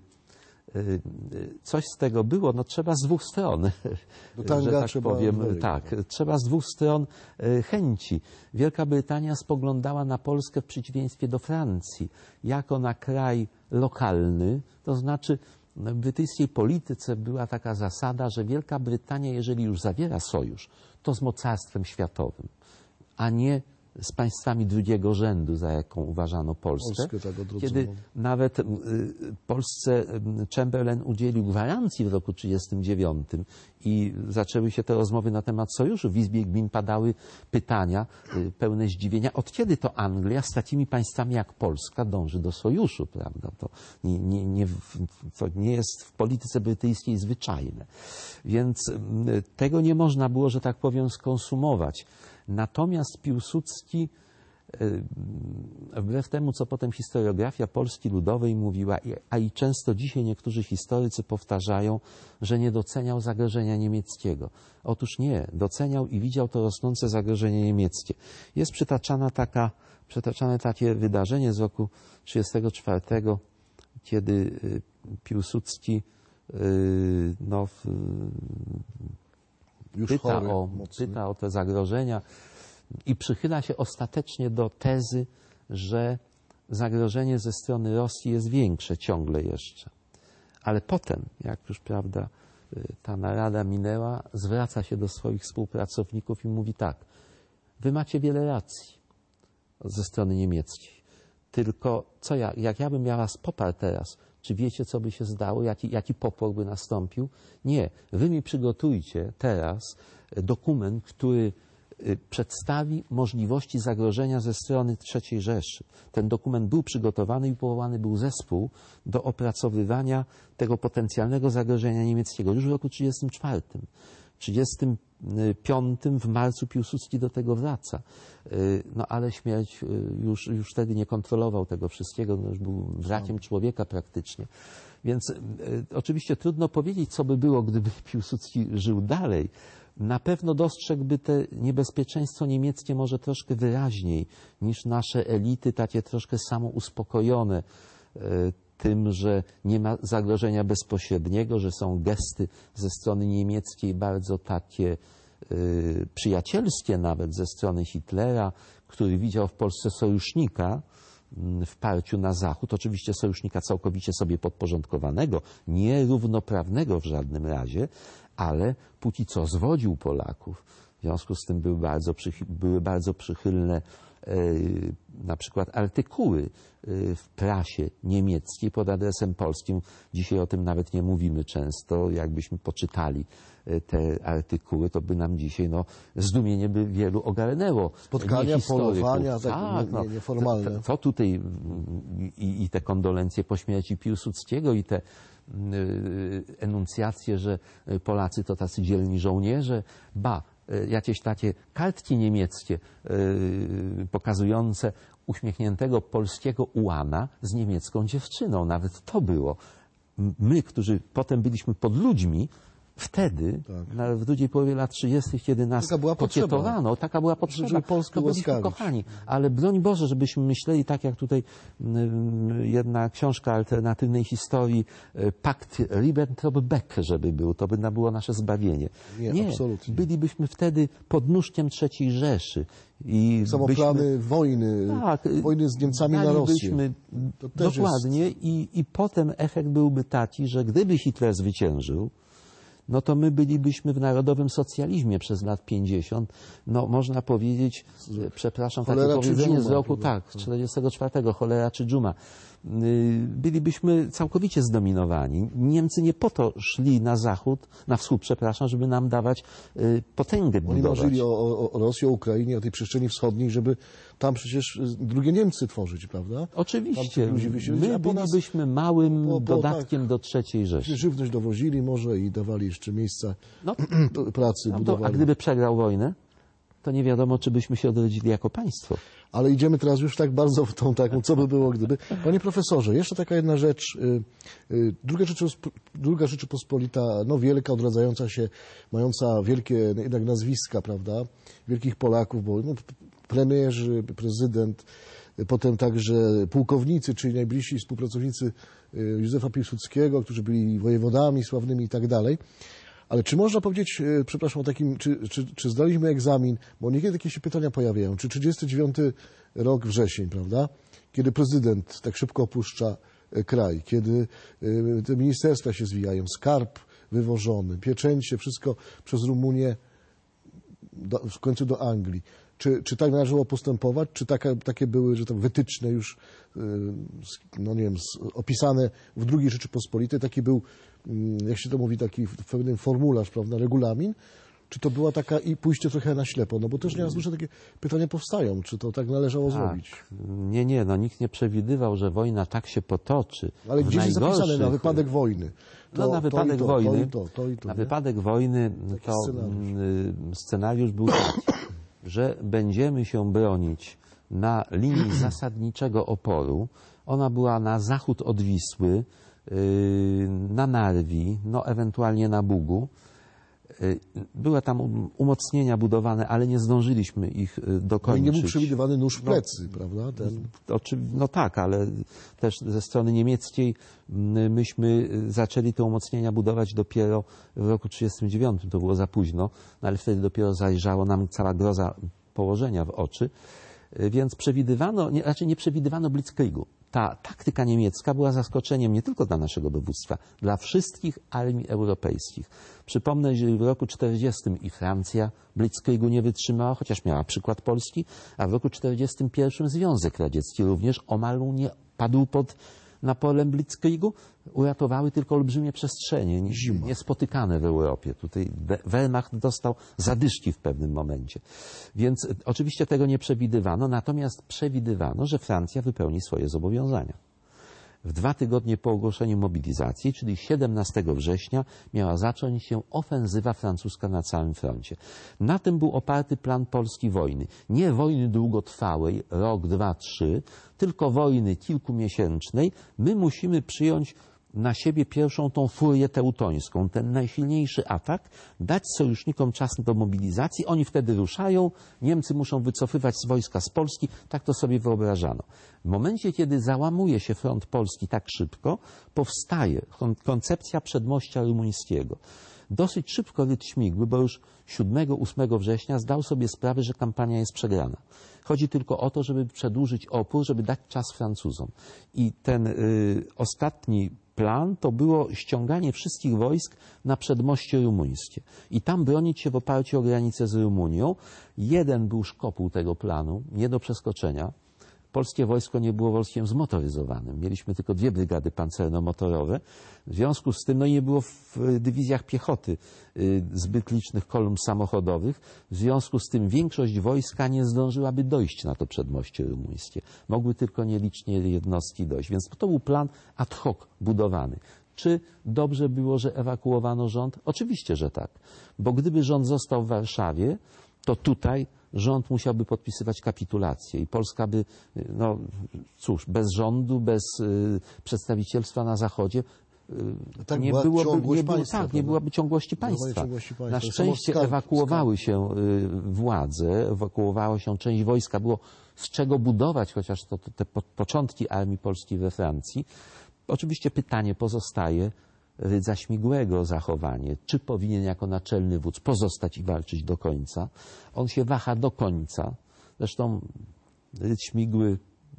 coś z tego było, no trzeba z dwóch stron, że tak powiem, tak, trzeba z dwóch stron chęci. Wielka Brytania spoglądała na Polskę w przeciwieństwie do Francji, jako na kraj lokalny, to znaczy w brytyjskiej polityce była taka zasada, że Wielka Brytania, jeżeli już zawiera sojusz, to z mocarstwem światowym, a nie z państwami drugiego rzędu, za jaką uważano Polskę. Tak, kiedy nawet Polsce Chamberlain udzielił gwarancji w roku 1939 i zaczęły się te rozmowy na temat sojuszu. W Izbie Gmin padały pytania pełne zdziwienia, od kiedy to Anglia z takimi państwami jak Polska dąży do sojuszu, prawda? To nie jest w polityce brytyjskiej zwyczajne. Więc tego nie można było, że tak powiem, skonsumować. Natomiast Piłsudski, wbrew temu, co potem historiografia Polski Ludowej mówiła, a i często dzisiaj niektórzy historycy powtarzają, że nie doceniał zagrożenia niemieckiego. Otóż nie, doceniał i widział to rosnące zagrożenie niemieckie. Jest przytaczane takie wydarzenie z roku 1934, kiedy Piłsudski pyta o te zagrożenia i przychyla się ostatecznie do tezy, że zagrożenie ze strony Rosji jest większe ciągle jeszcze. Ale potem, jak już prawda, ta narada minęła, zwraca się do swoich współpracowników i mówi tak: wy macie wiele racji ze strony niemieckiej, tylko jak ja bym miał was poparł teraz, czy wiecie, co by się zdało, jaki popłoch by nastąpił? Nie. Wy mi przygotujcie teraz dokument, który przedstawi możliwości zagrożenia ze strony III Rzeszy. Ten dokument był przygotowany i powołany był zespół do opracowywania tego potencjalnego zagrożenia niemieckiego już w roku 1934. W 1935 w marcu Piłsudski do tego wraca. No ale śmierć już wtedy nie kontrolował tego wszystkiego, no już był wrakiem człowieka praktycznie. Więc oczywiście trudno powiedzieć, co by było, gdyby Piłsudski żył dalej. Na pewno dostrzegłby te niebezpieczeństwo niemieckie może troszkę wyraźniej niż nasze elity, takie troszkę samouspokojone tym, że nie ma zagrożenia bezpośredniego, że są gesty ze strony niemieckiej bardzo takie przyjacielskie nawet ze strony Hitlera, który widział w Polsce sojusznika w parciu na Zachód, oczywiście sojusznika całkowicie sobie podporządkowanego, nierównoprawnego w żadnym razie, ale póki co zwodził Polaków. W związku z tym były bardzo przychylne na przykład artykuły w prasie niemieckiej pod adresem polskim. Dzisiaj o tym nawet nie mówimy często. Jakbyśmy poczytali te artykuły, to by nam dzisiaj zdumienie by wielu ogarnęło. Spotkania, polowania, tak, nieformalne. To tutaj i te kondolencje po śmierci Piłsudskiego i te enuncjacje, że Polacy to tacy dzielni żołnierze, jakieś takie kartki niemieckie pokazujące uśmiechniętego polskiego ułana z niemiecką dziewczyną. Nawet to było. My, którzy potem byliśmy pod ludźmi, wtedy, w drugiej połowie lat 30., kiedy nas pokietowano, taka była potrzeba, to byliśmy kochani. Ale broń Boże, żebyśmy myśleli tak, jak tutaj jedna książka alternatywnej historii, pakt Ribbentrop-Beck, żeby był, to by było nasze zbawienie. Nie, absolutnie. Bylibyśmy wtedy pod nóżkiem III Rzeszy. I samoplany wojny, wojny z Niemcami na Rosję. Dokładnie. I potem efekt byłby taki, że gdyby Hitler zwyciężył, no to my bylibyśmy w narodowym socjalizmie przez lat 50. Można powiedzieć, przepraszam, takie powiedzenie z roku, 44, cholera czy dżuma. Bylibyśmy całkowicie zdominowani. Niemcy nie po to szli na wschód, żeby nam dawać potęgę budować. Oni marzyli o Rosji, o Ukrainie, o tej przestrzeni wschodniej, żeby tam przecież drugie Niemcy tworzyć, prawda? Oczywiście. My bylibyśmy małym dodatkiem do III Rzeszy. Żywność dowozili może i dawali jeszcze miejsca pracy, budowali. A gdyby przegrał wojnę, to nie wiadomo, czy byśmy się odrodzili jako państwo. Ale idziemy teraz już tak bardzo w tą taką, co by było gdyby. Panie profesorze, jeszcze taka jedna rzecz. Druga Rzeczypospolita, wielka, odradzająca się, mająca wielkie jednak nazwiska, prawda? Wielkich Polaków, bo premierzy, prezydent, potem także pułkownicy, czyli najbliżsi współpracownicy Józefa Piłsudskiego, którzy byli wojewodami sławnymi i tak dalej. Ale czy można powiedzieć, przepraszam o takim, czy zdaliśmy egzamin, bo niekiedy takie się pytania pojawiają, czy 39 rok wrzesień, prawda, kiedy prezydent tak szybko opuszcza kraj, kiedy te ministerstwa się zwijają, skarb wywożony, pieczęcie, wszystko przez Rumunię w końcu do Anglii. Czy tak należało postępować? Czy takie były, że tam wytyczne już, opisane w II Rzeczypospolitej? Taki był, jak się to mówi, taki pewien formularz, prawda, regulamin? Czy to była taka i pójście trochę na ślepo? Bo też nieraz duże takie pytania powstają. Czy to tak należało zrobić? Nie, nikt nie przewidywał, że wojna tak się potoczy. Ale gdzieś jest zapisane na wypadek wojny. Na wypadek wojny to scenariusz był taki, że będziemy się bronić na linii zasadniczego oporu. Ona była na zachód od Wisły, na Narwi, ewentualnie na Bugu. Były tam umocnienia budowane, ale nie zdążyliśmy ich dokończyć. Nie był przewidywany nóż w plecy, prawda? Tak, ale też ze strony niemieckiej myśmy zaczęli te umocnienia budować dopiero w roku 1939. To było za późno, ale wtedy dopiero zajrzało nam cała groza położenia w oczy. Więc raczej nie przewidywano blitzkriegu. Ta taktyka niemiecka była zaskoczeniem nie tylko dla naszego dowództwa, dla wszystkich armii europejskich. Przypomnę, że w roku 1940 i Francja blitzkriegu nie wytrzymała, chociaż miała przykład Polski, a w roku 1941 Związek Radziecki również omal nie padł pod naporem blitzkriegu. Uratowały tylko olbrzymie przestrzenie, niespotykane w Europie. Tutaj Wehrmacht dostał zadyszki w pewnym momencie. Więc oczywiście tego nie przewidywano, natomiast przewidywano, że Francja wypełni swoje zobowiązania. W 2 tygodnie po ogłoszeniu mobilizacji, czyli 17 września, miała zacząć się ofensywa francuska na całym froncie. Na tym był oparty plan polskiej wojny. Nie wojny długotrwałej, rok, 2, 3, tylko wojny kilkumiesięcznej. My musimy przyjąć na siebie pierwszą tą furię teutońską, ten najsilniejszy atak, dać sojusznikom czas do mobilizacji, oni wtedy ruszają, Niemcy muszą wycofywać wojska z Polski, tak to sobie wyobrażano. W momencie, kiedy załamuje się front polski tak szybko, powstaje koncepcja przedmościa rumuńskiego. Dosyć szybko Ryd Śmigły, bo już 7-8 września zdał sobie sprawę, że kampania jest przegrana. Chodzi tylko o to, żeby przedłużyć opór, żeby dać czas Francuzom. I ten ostatni plan to było ściąganie wszystkich wojsk na przedmoście rumuńskie i tam bronić się w oparciu o granicę z Rumunią. Jeden był szkopuł tego planu, nie do przeskoczenia. Polskie wojsko nie było wojskiem zmotoryzowanym. Mieliśmy tylko 2 brygady pancerno-motorowe. W związku z tym nie było w dywizjach piechoty zbyt licznych kolumn samochodowych. W związku z tym większość wojska nie zdążyłaby dojść na to przedmoście rumuńskie. Mogły tylko nielicznie jednostki dojść. Więc to był plan ad hoc budowany. Czy dobrze było, że ewakuowano rząd? Oczywiście, że tak. Bo gdyby rząd został w Warszawie, to tutaj rząd musiałby podpisywać kapitulację i Polska by, bez rządu, bez przedstawicielstwa na Zachodzie Tak, nie byłaby ciągłości państwa. Na szczęście ewakuowały się władze, ewakuowała się część wojska, było z czego budować chociaż te początki armii polskiej we Francji. Oczywiście pytanie pozostaje, Rydza Śmigłego zachowanie, czy powinien jako naczelny wódz pozostać i walczyć do końca. On się waha do końca. Zresztą Rydz Śmigły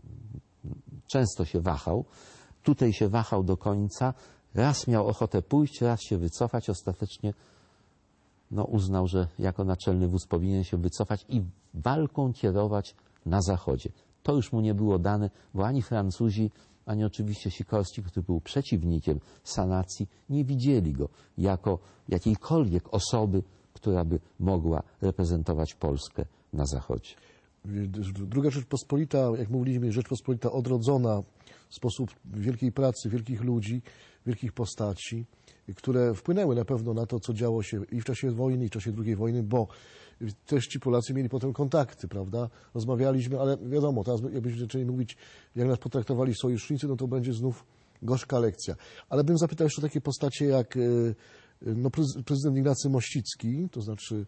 często się wahał. Tutaj się wahał do końca. Raz miał ochotę pójść, raz się wycofać. Ostatecznie uznał, że jako naczelny wódz powinien się wycofać i walką kierować na Zachodzie. To już mu nie było dane, bo ani Francuzi, ani oczywiście Sikorski, który był przeciwnikiem sanacji, nie widzieli go jako jakiejkolwiek osoby, która by mogła reprezentować Polskę na Zachodzie. Druga Rzeczpospolita, jak mówiliśmy, Rzeczpospolita odrodzona w sposób wielkiej pracy, wielkich ludzi, wielkich postaci, które wpłynęły na pewno na to, co działo się i w czasie wojny, i w czasie II wojny, bo też ci Polacy mieli potem kontakty, prawda? Rozmawialiśmy, ale wiadomo, teraz jakbyśmy zaczęli mówić, jak nas potraktowali sojusznicy, to będzie znów gorzka lekcja. Ale bym zapytał jeszcze o takie postacie jak prezydent Ignacy Mościcki, to znaczy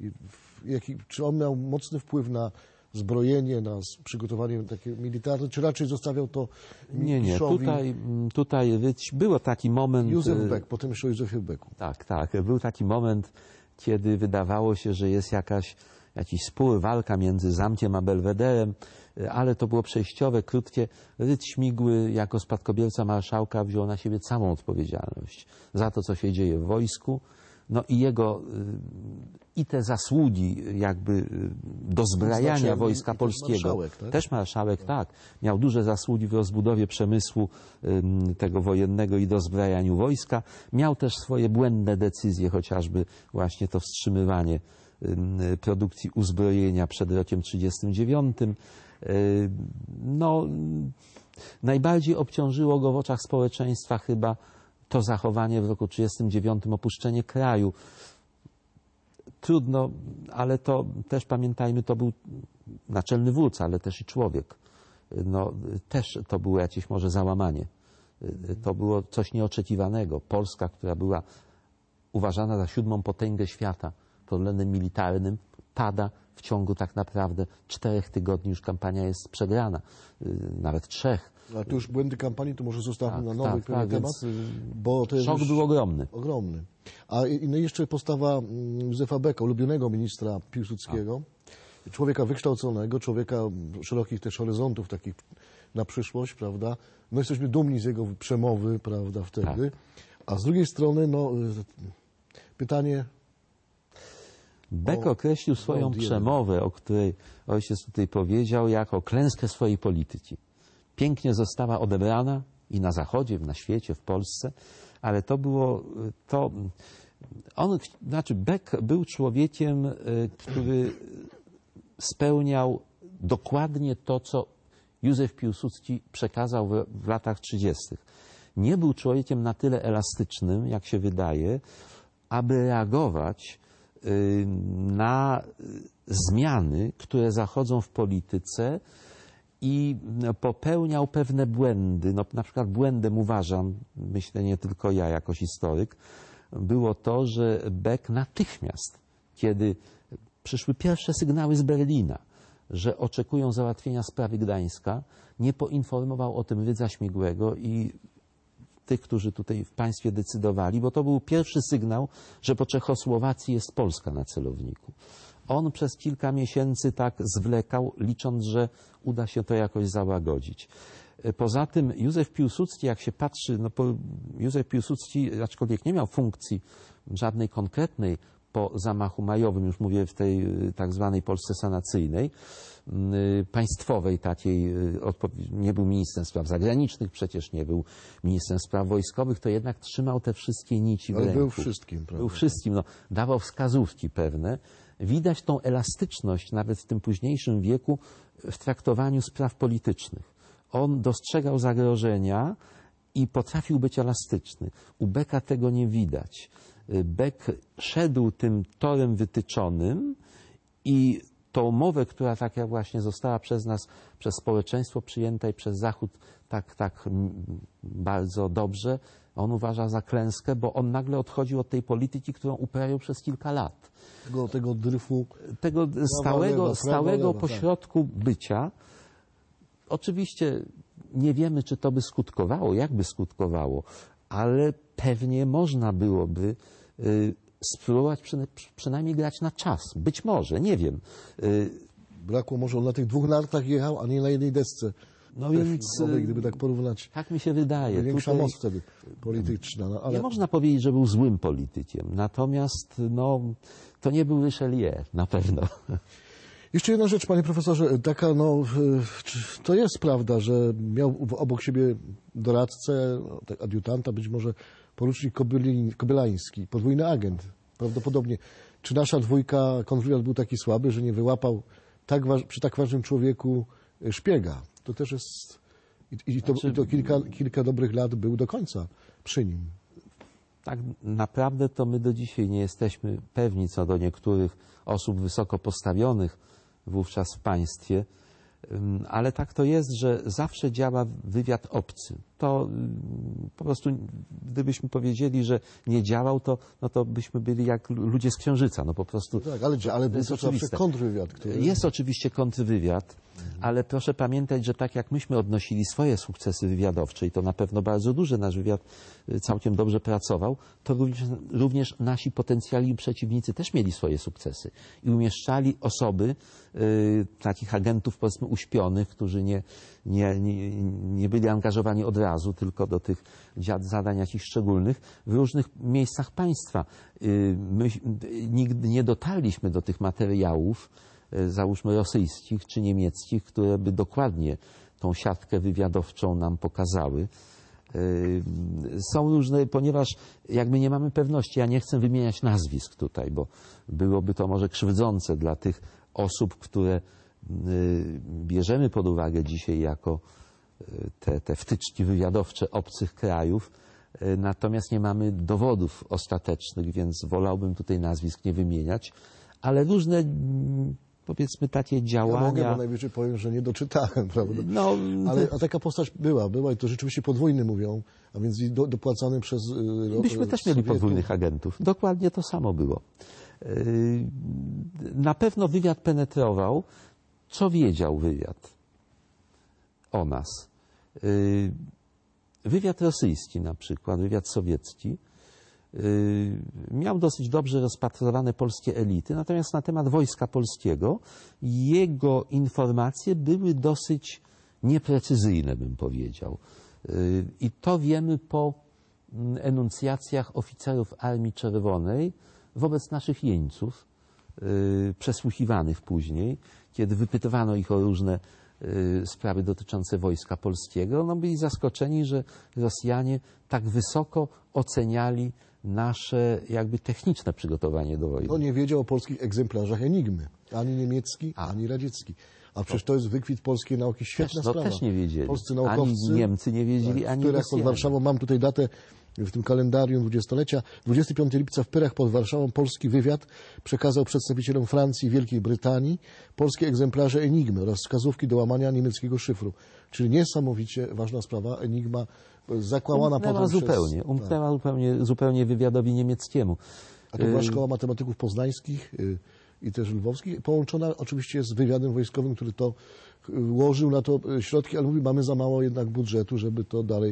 czy on miał mocny wpływ na zbrojenie, na przygotowanie takie militarne, czy raczej zostawiał to Mistrzowi? Nie. Tutaj był taki moment... Józef Beck, potem jeszcze o Józefie Becku. Tak. Był taki moment, kiedy wydawało się, że jest jakiś spór, walka między zamkiem a Belwederem, ale to było przejściowe, krótkie. Rydz Śmigły jako spadkobierca marszałka wziął na siebie całą odpowiedzialność za to, co się dzieje w wojsku. I jego i te zasługi jakby dozbrajania wojska polskiego. Też marszałek, tak. Miał duże zasługi w rozbudowie przemysłu tego wojennego i dozbrajaniu wojska. Miał też swoje błędne decyzje, chociażby właśnie to wstrzymywanie produkcji uzbrojenia przed rokiem 1939. Najbardziej obciążyło go w oczach społeczeństwa chyba to zachowanie w roku 1939, opuszczenie kraju. Trudno, ale to też pamiętajmy, to był naczelny wódz, ale też i człowiek. Też to było jakieś może załamanie. To było coś nieoczekiwanego. Polska, która była uważana za 7. potęgę świata pod względem militarnym, pada w ciągu tak naprawdę 4 tygodni, już kampania jest przegrana, nawet 3. A tu już błędy kampanii, to może zostawmy na nowy temat, bo to jest szok był ogromny. A jeszcze postawa Józefa Becka, ulubionego ministra Piłsudskiego, człowieka wykształconego, człowieka szerokich też horyzontów takich na przyszłość, prawda? Jesteśmy dumni z jego przemowy, prawda, wtedy. A z drugiej strony, pytanie... Beck określił swoją przemowę, o której ojciec tutaj powiedział, jako klęskę swojej polityki. Pięknie została odebrana i na Zachodzie, na świecie, w Polsce, ale to było to... Beck był człowiekiem, który spełniał dokładnie to, co Józef Piłsudski przekazał w latach 30. Nie był człowiekiem na tyle elastycznym, jak się wydaje, aby reagować na zmiany, które zachodzą w polityce i popełniał pewne błędy. Na przykład błędem uważam, myślę nie tylko ja jako historyk, było to, że Beck natychmiast, kiedy przyszły pierwsze sygnały z Berlina, że oczekują załatwienia sprawy Gdańska, nie poinformował o tym Rydza Śmigłego i tych, którzy tutaj w państwie decydowali, bo to był pierwszy sygnał, że po Czechosłowacji jest Polska na celowniku. On przez kilka miesięcy tak zwlekał, licząc, że uda się to jakoś załagodzić. Poza tym Józef Piłsudski, jak się patrzy, Józef Piłsudski, aczkolwiek nie miał funkcji żadnej konkretnej po zamachu majowym, już mówię w tej tak zwanej Polsce sanacyjnej, państwowej takiej, nie był ministrem spraw zagranicznych, przecież nie był ministrem spraw wojskowych, to jednak trzymał te wszystkie nici w ręku. Był wszystkim, prawda? Był wszystkim, dawał wskazówki pewne. Widać tą elastyczność nawet w tym późniejszym wieku w traktowaniu spraw politycznych. On dostrzegał zagrożenia i potrafił być elastyczny. U Becka tego nie widać. Beck szedł tym torem wytyczonym i tą mowę, która tak jak właśnie została przez nas, przez społeczeństwo przyjęta i przez Zachód tak bardzo dobrze, on uważa za klęskę, bo on nagle odchodził od tej polityki, którą uprawiał przez kilka lat. Tego dryfu. Tego stałego pośrodku bycia. Oczywiście nie wiemy, czy to by skutkowało, jak by skutkowało, ale pewnie można byłoby spróbować przynajmniej grać na czas. Być może, nie wiem. Brakło może, on na tych 2 nartach jechał, a nie na jednej desce. No więc, gdyby tak porównać. tak mi się wydaje. Większa moc wtedy polityczna. Ale... Nie można powiedzieć, że był złym politykiem. Natomiast to nie był Richelieu, na pewno. Jeszcze jedna rzecz, panie profesorze, taka, to jest prawda, że miał obok siebie doradcę, adiutanta, być może porucznik Kobylański, podwójny agent, prawdopodobnie. Czy nasza dwójka, kontrwywiad był taki słaby, że nie wyłapał przy tak ważnym człowieku szpiega? To też jest... to kilka dobrych lat był do końca przy nim. Tak naprawdę to my do dzisiaj nie jesteśmy pewni co do niektórych osób wysoko postawionych wówczas w państwie, ale tak to jest, że zawsze działa wywiad obcy. To po prostu, gdybyśmy powiedzieli, że nie działał, to byśmy byli jak ludzie z Księżyca. Po prostu. Tak, ale był to zawsze kontrwywiad. Jest oczywiście kontrwywiad, ale proszę pamiętać, że tak jak myśmy odnosili swoje sukcesy wywiadowcze i to na pewno bardzo duże, nasz wywiad całkiem dobrze pracował, to również nasi potencjalni przeciwnicy też mieli swoje sukcesy i umieszczali osoby, takich agentów powiedzmy uśpionych, którzy nie byli angażowani od razu, tylko do tych zadań jakichś szczególnych, w różnych miejscach państwa. My nigdy nie dotarliśmy do tych materiałów, załóżmy rosyjskich czy niemieckich, które by dokładnie tą siatkę wywiadowczą nam pokazały. Są różne, ponieważ jakby nie mamy pewności, ja nie chcę wymieniać nazwisk tutaj, bo byłoby to może krzywdzące dla tych osób, które bierzemy pod uwagę dzisiaj jako te wtyczki wywiadowcze obcych krajów, natomiast nie mamy dowodów ostatecznych, więc wolałbym tutaj nazwisk nie wymieniać, ale różne, powiedzmy, takie działania... Ja mogę, bo najwyżej powiem, że nie doczytałem, prawda? Ale taka postać była i to rzeczywiście podwójny mówią, a więc dopłacany przez... Myśmy też mieli podwójnych agentów. Dokładnie to samo było. Na pewno wywiad penetrował. Co wiedział wywiad o nas? Wywiad rosyjski na przykład, wywiad sowiecki, miał dosyć dobrze rozpatrywane polskie elity, natomiast na temat wojska polskiego jego informacje były dosyć nieprecyzyjne, bym powiedział. I to wiemy po enuncjacjach oficerów Armii Czerwonej wobec naszych jeńców, przesłuchiwanych później, kiedy wypytywano ich o różne sprawy dotyczące wojska polskiego, byli zaskoczeni, że Rosjanie tak wysoko oceniali nasze jakby techniczne przygotowanie do wojny. No nie wiedział o polskich egzemplarzach Enigmy, ani niemiecki, ani radziecki. A przecież to jest wykwit polskiej nauki, świetna sprawa. Też nie wiedzieli. Polscy naukowcy, ani Niemcy nie wiedzieli, ani w Pyrach Rosjanie. pod Warszawą, mam tutaj datę w tym kalendarium 20-lecia, 25 lipca w Pyrach pod Warszawą polski wywiad przekazał przedstawicielom Francji i Wielkiej Brytanii polskie egzemplarze Enigmy oraz wskazówki do łamania niemieckiego szyfru. Czyli niesamowicie ważna sprawa. Enigma zakłamana potem umknęła zupełnie wywiadowi niemieckiemu. A to była szkoła matematyków poznańskich i też lwowskich, połączona oczywiście z wywiadem wojskowym, który to łożył na to środki, ale mówi, mamy za mało jednak budżetu, żeby to dalej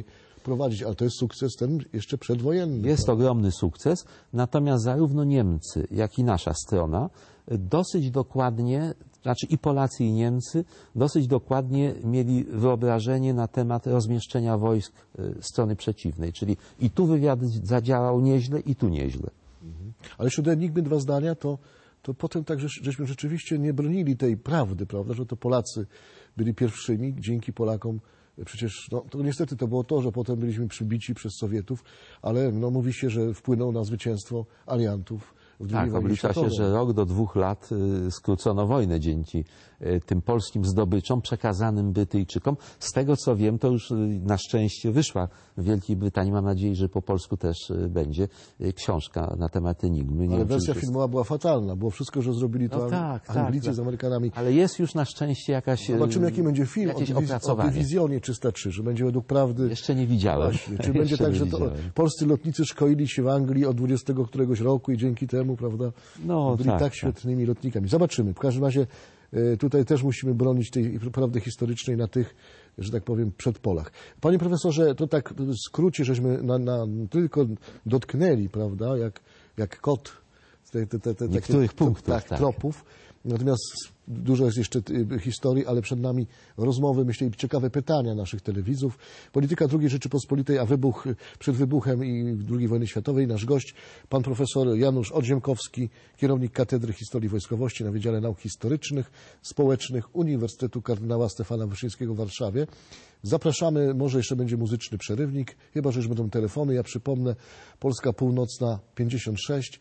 wprowadzić, ale to jest sukces ten jeszcze przedwojenny. Jest ogromny sukces, natomiast zarówno Niemcy, jak i nasza strona dosyć dokładnie, znaczy i Polacy, i Niemcy, dosyć dokładnie mieli wyobrażenie na temat rozmieszczenia wojsk strony przeciwnej. Czyli i tu wywiad zadziałał nieźle, i tu nieźle. Ale jeśli udeniliśmy dwa zdania, to potem tak, żeśmy rzeczywiście nie bronili tej prawdy, prawda, że to Polacy byli pierwszymi, dzięki Polakom. Przecież no, to niestety to było to, że potem byliśmy przybici przez Sowietów, ale no, mówi się, że wpłynął na zwycięstwo aliantów w II Tak, wojnie oblicza się, światowej. że rok do 2 lat skrócono wojnę dzięki tym polskim zdobyczom przekazanym Brytyjczykom. Z tego co wiem, to już na szczęście wyszła w Wielkiej Brytanii. Mam nadzieję, że po polsku też będzie książka na temat Enigmy. Nie Ale wiem, czy wersja już jest... filmowa była fatalna. Było wszystko, że zrobili to No tak, Anglicy tak. z Amerykanami. Ale jest już na szczęście jakaś... Zobaczymy, jaki będzie film jakieś o opracowanie. dywizjonie 303, że będzie według prawdy. Jeszcze nie widziałem. Właśnie. Czy będzie Jeszcze tak, nie że to widziałem. polscy lotnicy szkolili się w Anglii od 20 któregoś roku i dzięki temu, prawda, No, byli tak tak. świetnymi lotnikami. Zobaczymy. W każdym razie tutaj też musimy bronić tej prawdy historycznej na tych, że tak powiem, przedpolach. Panie profesorze, to tak w skrócie, żeśmy tylko dotknęli, prawda, jak kot Niektórych punktów, tak. tropów. Natomiast dużo jest jeszcze historii, ale przed nami rozmowy, myślę, i ciekawe pytania naszych telewidzów. Polityka II Rzeczypospolitej, a przed wybuchem i II wojny światowej. Nasz gość, pan profesor Janusz Odziemkowski, kierownik Katedry Historii Wojskowości na Wydziale Nauk Historycznych, Społecznych Uniwersytetu Kardynała Stefana Wyszyńskiego w Warszawie. Zapraszamy, może jeszcze będzie muzyczny przerywnik, chyba że już będą telefony. Ja przypomnę, Polska Północna 56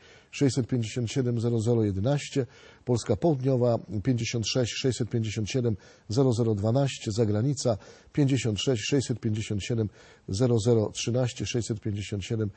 657 0011, Polska Południowa 56 657 0012, zagranica 56 657 0013, 657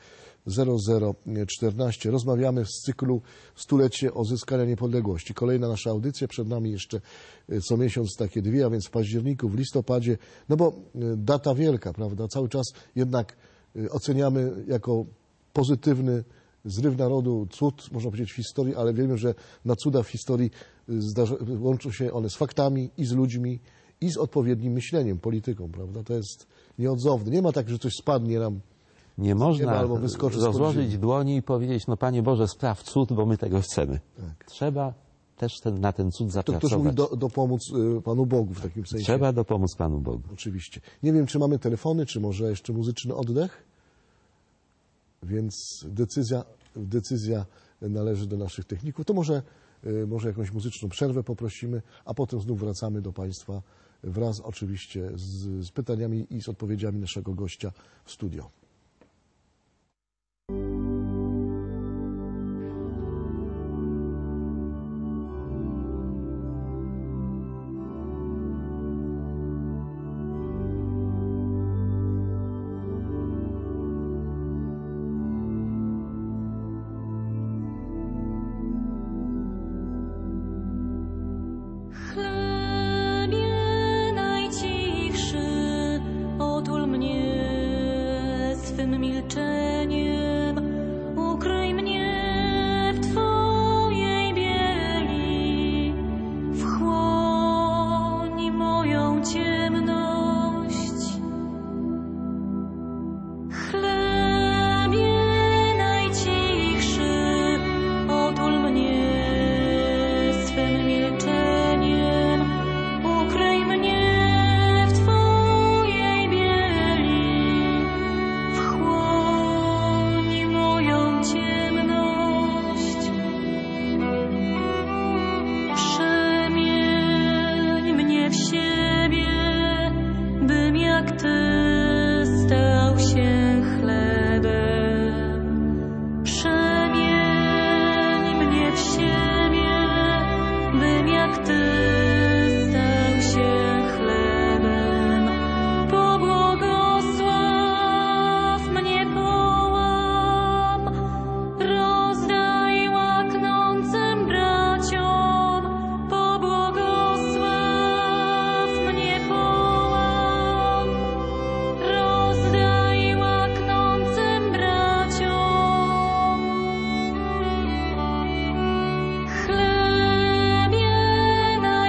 0014. Rozmawiamy z cyklu Stulecie Odzyskania Niepodległości. Kolejna nasza audycja, przed nami jeszcze co miesiąc takie dwie, a więc w październiku, w listopadzie, no bo data wielka, prawda, cały czas jednak oceniamy jako pozytywny zryw narodu, cud, można powiedzieć, w historii, ale wiemy, że na cuda w historii łączą się one z faktami i z ludźmi i z odpowiednim myśleniem, polityką, prawda? To jest nieodzowne. Nie ma tak, że coś spadnie nam. Nie można albo wyskoczy z rozłożyć podziemi. dłoni i powiedzieć, no Panie Boże, spraw cud, bo my tego chcemy. Tak. Trzeba też na ten cud To zapracować. ktoś mówi dopomóc Panu Bogu w takim sensie. Trzeba dopomóc Panu Bogu. Oczywiście. Nie wiem, czy mamy telefony, czy może jeszcze muzyczny oddech. Więc decyzja należy do naszych techników. To może jakąś muzyczną przerwę poprosimy, a potem znów wracamy do Państwa wraz oczywiście z pytaniami i z odpowiedziami naszego gościa w studio. Chlebie najcichszy, otul mnie swym milczeniem, ukryj mnie w Twojej bieli, wchłoń moją ciemność. Chlebie najcichszy, otul mnie swym milczeniem, ukryj mnie w Twojej bieli, wchłoń moją ciemność. Przemień mnie w siebie, bym jak Ty stał się chlebem. Przemień mnie w siebie, bym jak Ty stał się chlebem. Pobłogosław mnie połam, rozdaj łaknącym braciom. Pobłogosław mnie połam, rozdaj łaknącym braciom. Chlebie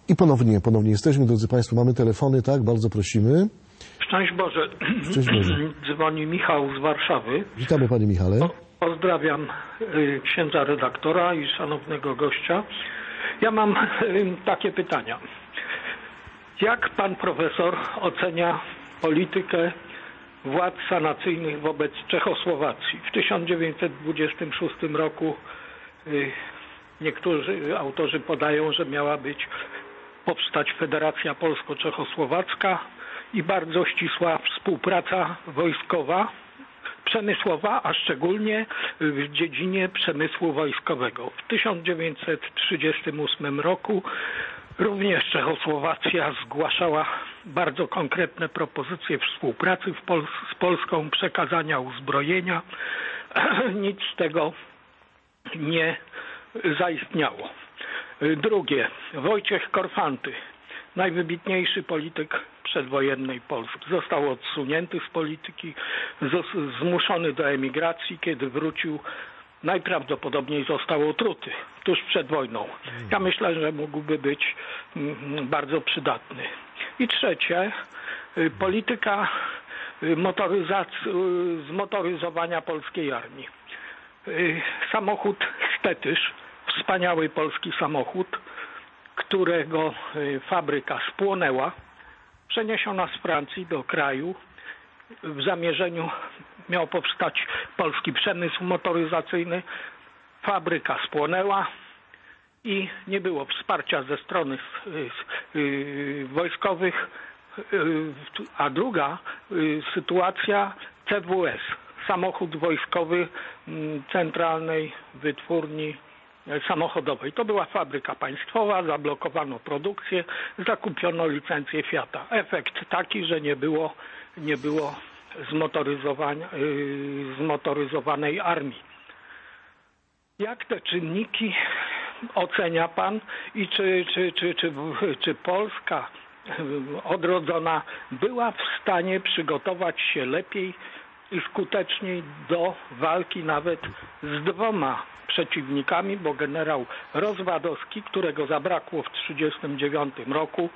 I ponownie jesteśmy, drodzy Państwo, mamy telefony, tak? Bardzo prosimy. Szczęść Boże. Szczęść Boże. Dzwoni Michał z Warszawy. Witamy Panie Michale. Pozdrawiam księdza redaktora i szanownego gościa. Ja mam takie pytania. Jak pan profesor ocenia politykę władz sanacyjnych wobec Czechosłowacji? W 1926 roku niektórzy autorzy podają, że miała powstać Federacja Polsko-Czechosłowacka i bardzo ścisła współpraca wojskowa, przemysłowa, a szczególnie w dziedzinie przemysłu wojskowego. W 1938 roku również Czechosłowacja zgłaszała bardzo konkretne propozycje współpracy z Polską, przekazania uzbrojenia. Nic z tego nie zaistniało. Drugie, Wojciech Korfanty, najwybitniejszy polityk przedwojennej Polski. Został odsunięty z polityki, zmuszony do emigracji. Kiedy wrócił, najprawdopodobniej został otruty tuż przed wojną. Ja myślę, że mógłby być bardzo przydatny. I trzecie, polityka zmotoryzowania polskiej armii. Samochód Stetysz, wspaniały polski samochód, którego fabryka spłonęła, przeniesiona z Francji do kraju. W zamierzeniu miał powstać polski przemysł motoryzacyjny. Fabryka spłonęła i nie było wsparcia ze strony wojskowych. A druga sytuacja, CWS, samochód wojskowy Centralnej Wytwórni Samochodowej. To była fabryka państwowa, zablokowano produkcję, zakupiono licencję Fiata. Efekt taki, że nie było zmotoryzowanej armii. Jak te czynniki ocenia pan i czy Polska odrodzona była w stanie przygotować się lepiej i skuteczniej do walki nawet z dwoma przeciwnikami, bo generał Rozwadowski, którego zabrakło w 1939 roku,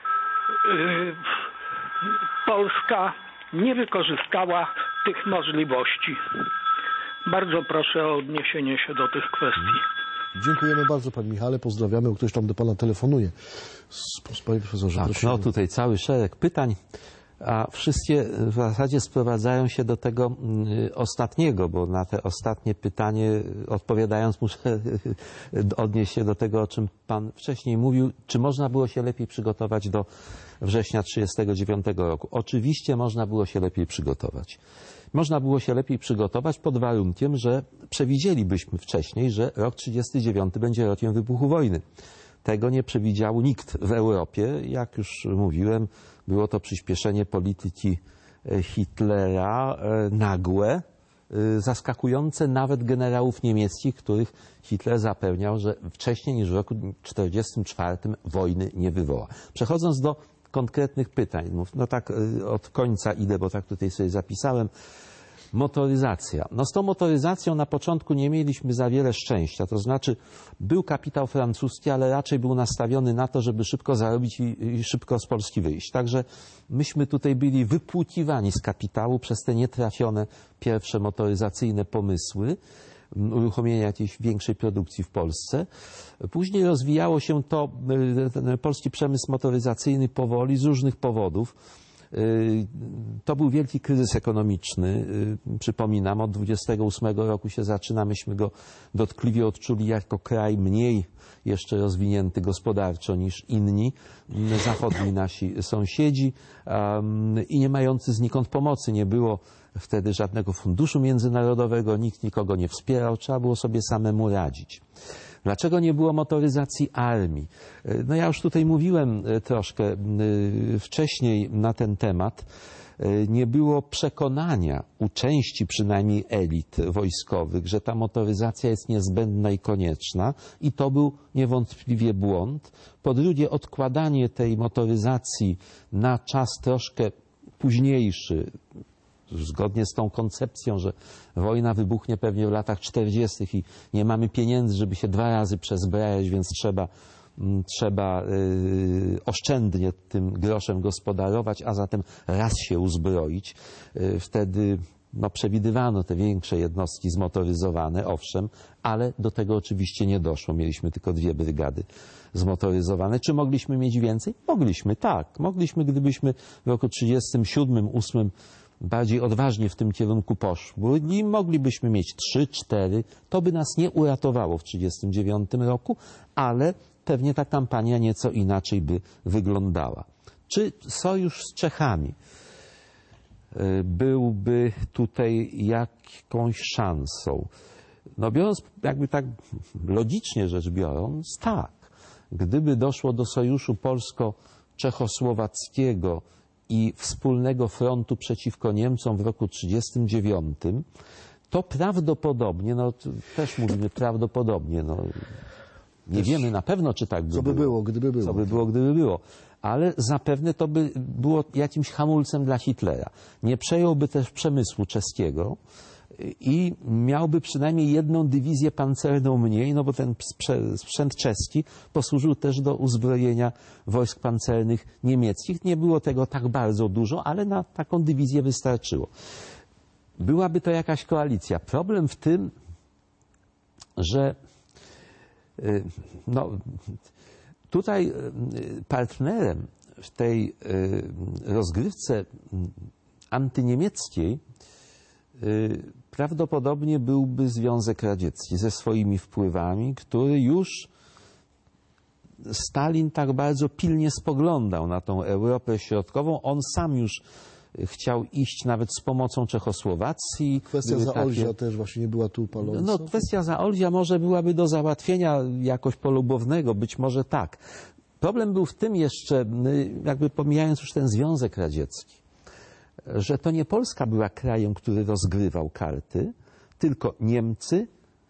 Polska nie wykorzystała tych możliwości. Bardzo proszę o odniesienie się do tych kwestii. Dziękujemy bardzo Panie Michale, pozdrawiamy. Ktoś tam do Pana telefonuje. Panie profesorze, tak, proszę. no tutaj cały szereg pytań, a wszystkie w zasadzie sprowadzają się do tego ostatniego, bo na te ostatnie pytanie odpowiadając muszę odnieść się do tego, o czym Pan wcześniej mówił. Czy można było się lepiej przygotować do września 1939 roku? Oczywiście można było się lepiej przygotować. Można było się lepiej przygotować pod warunkiem, że przewidzielibyśmy wcześniej, że rok 1939 będzie rokiem wybuchu wojny. Tego nie przewidział nikt w Europie. Jak już mówiłem, było to przyspieszenie polityki Hitlera, nagłe, zaskakujące nawet generałów niemieckich, których Hitler zapewniał, że wcześniej niż w roku 1944 wojny nie wywoła. Przechodząc do konkretnych pytań, no tak od końca idę, bo tak tutaj sobie zapisałem. Motoryzacja. No z tą motoryzacją na początku nie mieliśmy za wiele szczęścia, to znaczy był kapitał francuski, ale raczej był nastawiony na to, żeby szybko zarobić i szybko z Polski wyjść. Także myśmy tutaj byli wypłukiwani z kapitału przez te nietrafione pierwsze motoryzacyjne pomysły uruchomienia jakiejś większej produkcji w Polsce. Później rozwijało się ten polski przemysł motoryzacyjny powoli z różnych powodów. To był wielki kryzys ekonomiczny. Przypominam, od 28 roku się zaczyna. Myśmy go dotkliwie odczuli jako kraj mniej jeszcze rozwinięty gospodarczo niż inni zachodni nasi sąsiedzi i nie mający znikąd pomocy. Nie było wtedy żadnego funduszu międzynarodowego, nikt nikogo nie wspierał, trzeba było sobie samemu radzić. Dlaczego nie było motoryzacji armii? No ja już tutaj mówiłem troszkę wcześniej na ten temat. Nie było przekonania u części przynajmniej elit wojskowych, że ta motoryzacja jest niezbędna i konieczna i to był niewątpliwie błąd. Po drugie, odkładanie tej motoryzacji na czas troszkę późniejszy, zgodnie z tą koncepcją, że wojna wybuchnie pewnie w latach 40. i nie mamy pieniędzy, żeby się 2 razy przezbrajać, więc trzeba trzeba oszczędnie tym groszem gospodarować, a zatem raz się uzbroić. Wtedy przewidywano te większe jednostki zmotoryzowane, owszem, ale do tego oczywiście nie doszło. Mieliśmy tylko 2 brygady zmotoryzowane. Czy mogliśmy mieć więcej? Mogliśmy, tak. Mogliśmy, gdybyśmy w roku 1937, 1938 bardziej odważnie w tym kierunku poszły i moglibyśmy mieć 3, 4. To by nas nie uratowało w 1939 roku, ale pewnie ta kampania nieco inaczej by wyglądała. Czy sojusz z Czechami byłby tutaj jakąś szansą? No biorąc, jakby tak logicznie rzecz biorąc, tak. Gdyby doszło do sojuszu polsko-czechosłowackiego i wspólnego frontu przeciwko Niemcom w roku 1939, to prawdopodobnie, też mówimy prawdopodobnie, nie wiemy na pewno, czy tak by było. Co by było, gdyby było. Co by było, gdyby było. Ale zapewne to by było jakimś hamulcem dla Hitlera. Nie przejąłby też przemysłu czeskiego i miałby przynajmniej 1 dywizję pancerną mniej, bo ten sprzęt czeski posłużył też do uzbrojenia wojsk pancernych niemieckich. Nie było tego tak bardzo dużo, ale na taką dywizję wystarczyło. Byłaby to jakaś koalicja. Problem w tym, że tutaj partnerem w tej rozgrywce antyniemieckiej prawdopodobnie byłby Związek Radziecki ze swoimi wpływami, który już Stalin tak bardzo pilnie spoglądał na tą Europę Środkową. On sam już chciał iść nawet z pomocą Czechosłowacji. Kwestia Zaolzia też właśnie nie była tu paląca. Kwestia Zaolzia może byłaby do załatwienia jakoś polubownego, być może tak. Problem był w tym jeszcze, jakby pomijając już ten Związek Radziecki, że to nie Polska była krajem, który rozgrywał karty, tylko Niemcy,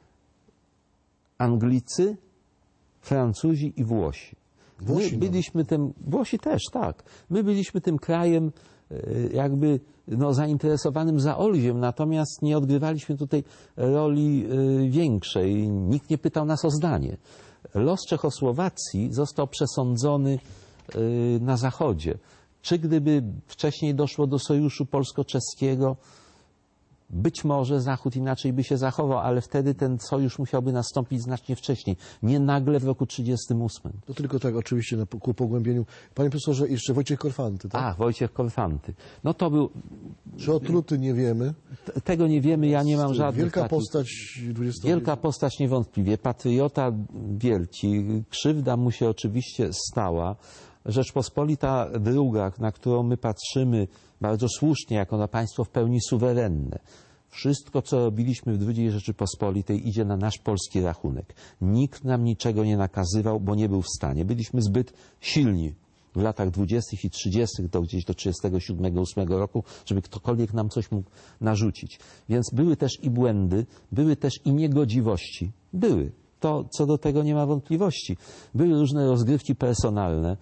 Anglicy, Francuzi i Włosi. Włosi też, tak. My byliśmy tym krajem jakby zainteresowanym Zaolziem, natomiast nie odgrywaliśmy tutaj roli większej. Nikt nie pytał nas o zdanie. Los Czechosłowacji został przesądzony na Zachodzie. Czy gdyby wcześniej doszło do sojuszu polsko-czeskiego, być może Zachód inaczej by się zachował, ale wtedy ten sojusz musiałby nastąpić znacznie wcześniej, nie nagle w roku 1938. To tylko tak oczywiście ku pogłębieniu. Panie profesorze, jeszcze Wojciech Korfanty, tak? Wojciech Korfanty. To był... Czy otruty nie wiemy? Tego nie wiemy, ja nie mam żadnych Wielka takich... postać XX Wielka postać niewątpliwie, patriota wielki. Krzywda mu się oczywiście stała. Rzeczpospolita druga, na którą my patrzymy bardzo słusznie, jako na państwo w pełni suwerenne. Wszystko, co robiliśmy w II Rzeczypospolitej, idzie na nasz polski rachunek. Nikt nam niczego nie nakazywał, bo nie był w stanie. Byliśmy zbyt silni w latach 20. i 30. do gdzieś do 37-38 roku, żeby ktokolwiek nam coś mógł narzucić. Więc były też i błędy, były też i niegodziwości. Były. To co do tego nie ma wątpliwości. Były różne rozgrywki personalne.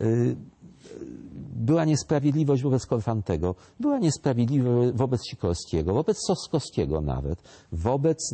Była niesprawiedliwość wobec Korfantego, była niesprawiedliwość wobec Sikorskiego, wobec Soskowskiego wobec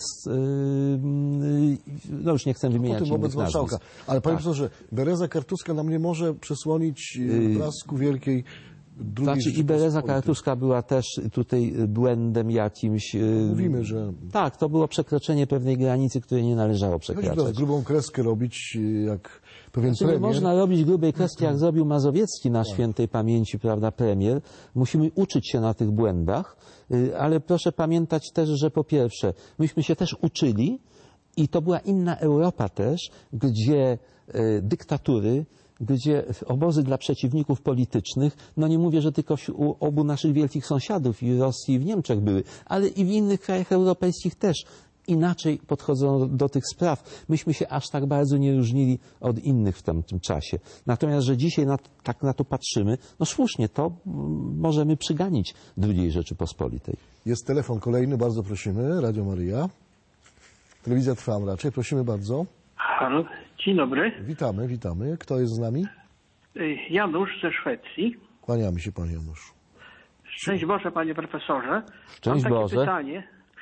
już nie chcę wymieniać innych wobec Marszałka. Ale panie profesorze, Bereza Kartuska nam nie może przesłonić blasku wielkiej i Bereza Kartuska była też tutaj błędem jakimś. Mówimy, że... Tak, to było przekroczenie pewnej granicy, której nie należało przekraczać. Choćby grubą kreskę robić, jak pewien premier. Nie można robić grubej kreski, jak zrobił Mazowiecki na świętej pamięci, premier. Musimy uczyć się na tych błędach, ale proszę pamiętać też, że po pierwsze, myśmy się też uczyli i to była inna Europa też, gdzie dyktatury, gdzie obozy dla przeciwników politycznych, nie mówię, że tylko u obu naszych wielkich sąsiadów, i w Rosji, i w Niemczech były, ale i w innych krajach europejskich też inaczej podchodzą do tych spraw. Myśmy się aż tak bardzo nie różnili od innych w tamtym czasie. Natomiast, że dzisiaj tak na to patrzymy, słusznie, to możemy przyganić II Rzeczypospolitej. Jest telefon kolejny, bardzo prosimy, Radio Maryja. Telewizja Trwam raczej, prosimy bardzo. Halo, dzień dobry. Witamy. Kto jest z nami? Janusz ze Szwecji. Kłaniamy się, panie Januszu. Szczęść Boże, panie profesorze. Szczęść Mam takie Boże. pytanie.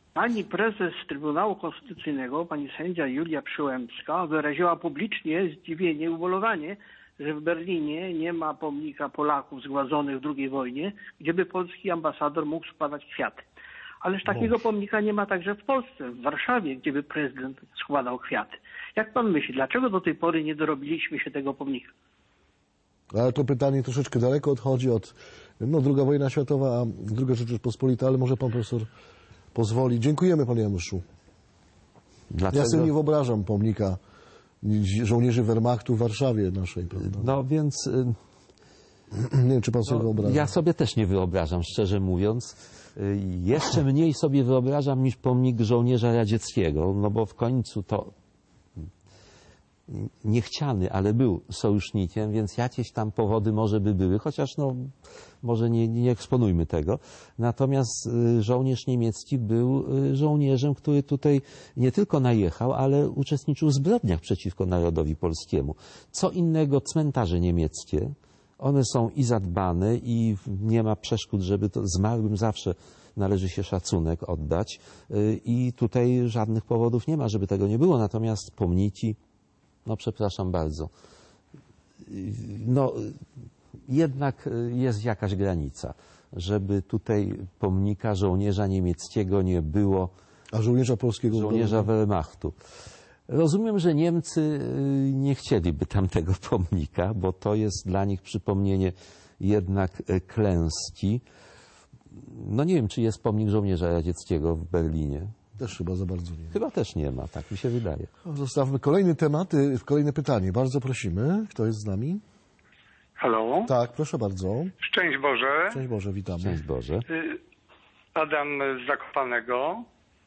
Pani prezes Trybunału Konstytucyjnego, pani sędzia Julia Przyłębska, wyraziła publicznie zdziwienie i ubolewanie, że w Berlinie nie ma pomnika Polaków zgładzonych w II wojnie, gdzie by polski ambasador mógł składać kwiaty. Ależ takiego pomnika nie ma także w Polsce, w Warszawie, gdzie by prezydent składał kwiaty. Jak pan myśli, dlaczego do tej pory nie dorobiliśmy się tego pomnika? Ale to pytanie troszeczkę daleko odchodzi od II wojna światowa, a II Rzeczypospolita, ale może pan profesor pozwoli. Dziękujemy, panie Januszu. Dlaczego? Ja sobie nie wyobrażam pomnika żołnierzy Wehrmachtu w Warszawie naszej, prawda? No więc Nie wiem, czy pan sobie wyobraża. ja sobie też nie wyobrażam, szczerze mówiąc. Jeszcze mniej sobie wyobrażam niż pomnik żołnierza radzieckiego, no bo w końcu to niechciany, ale był sojusznikiem, więc jakieś tam powody może by były, chociaż no może nie eksponujmy tego. Natomiast żołnierz niemiecki był żołnierzem, który tutaj nie tylko najechał, ale uczestniczył w zbrodniach przeciwko narodowi polskiemu. Co innego cmentarze niemieckie. One są i zadbane i nie ma przeszkód, żeby to zmarłym zawsze należy się szacunek oddać i tutaj żadnych powodów nie ma, żeby tego nie było. Natomiast pomniki, no przepraszam bardzo, no jednak jest jakaś granica, żeby tutaj pomnika żołnierza niemieckiego nie było, A żołnierza polskiego? żołnierza Wehrmachtu. Rozumiem, że Niemcy nie chcieliby tamtego pomnika, bo to jest dla nich przypomnienie jednak klęski. No nie wiem, czy jest pomnik żołnierza radzieckiego w Berlinie. Też chyba za bardzo nie. Chyba też nie ma, tak mi się wydaje. Zostawmy kolejny temat, kolejne pytanie. Bardzo prosimy. Kto jest z nami? Halo? Tak, proszę bardzo. Szczęść Boże. Szczęść Boże, witamy. Szczęść Boże. Adam z Zakopanego.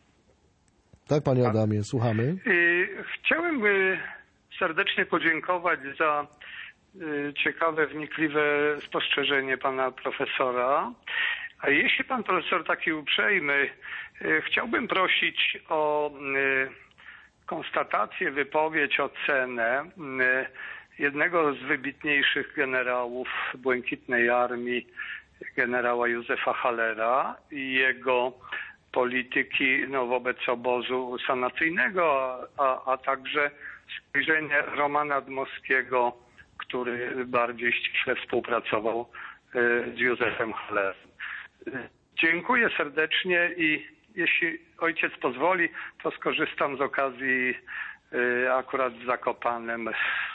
Tak, panie Adamie, słuchamy. Chciałem serdecznie podziękować za ciekawe, wnikliwe spostrzeżenie pana profesora. A jeśli pan profesor taki uprzejmy, chciałbym prosić o konstatację, wypowiedź, ocenę jednego z wybitniejszych generałów Błękitnej Armii, generała Józefa Hallera i jego polityki wobec obozu sanacyjnego, a także spojrzenie Romana Dmowskiego, który bardziej ściśle współpracował z Józefem Hallerem. Dziękuję serdecznie i jeśli ojciec pozwoli, to skorzystam z okazji akurat w Zakopanem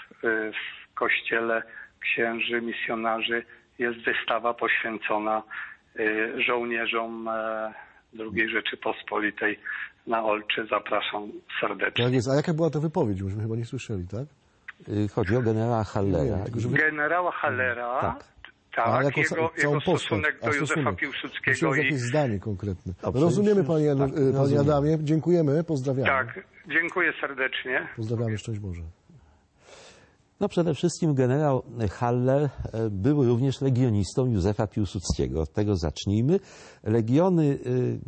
w kościele księży misjonarzy jest wystawa poświęcona żołnierzom II Rzeczypospolitej na Olczy. Zapraszam serdecznie. Tak jest. A jaka była ta wypowiedź? Myśmy chyba nie słyszeli, tak? Chodzi o generała Hallera. Generała Hallera, A tak, całą jego postać. stosunek do Józefa Piłsudskiego. Jakieś zdanie konkretne. Dobrze, Rozumiemy, już, panie, tak, panie rozumiem. Adamie. Dziękujemy, pozdrawiamy. Tak, dziękuję serdecznie. Pozdrawiamy, szczęść Boże. No przede wszystkim generał Haller był również legionistą Józefa Piłsudskiego. Od tego zacznijmy. Legiony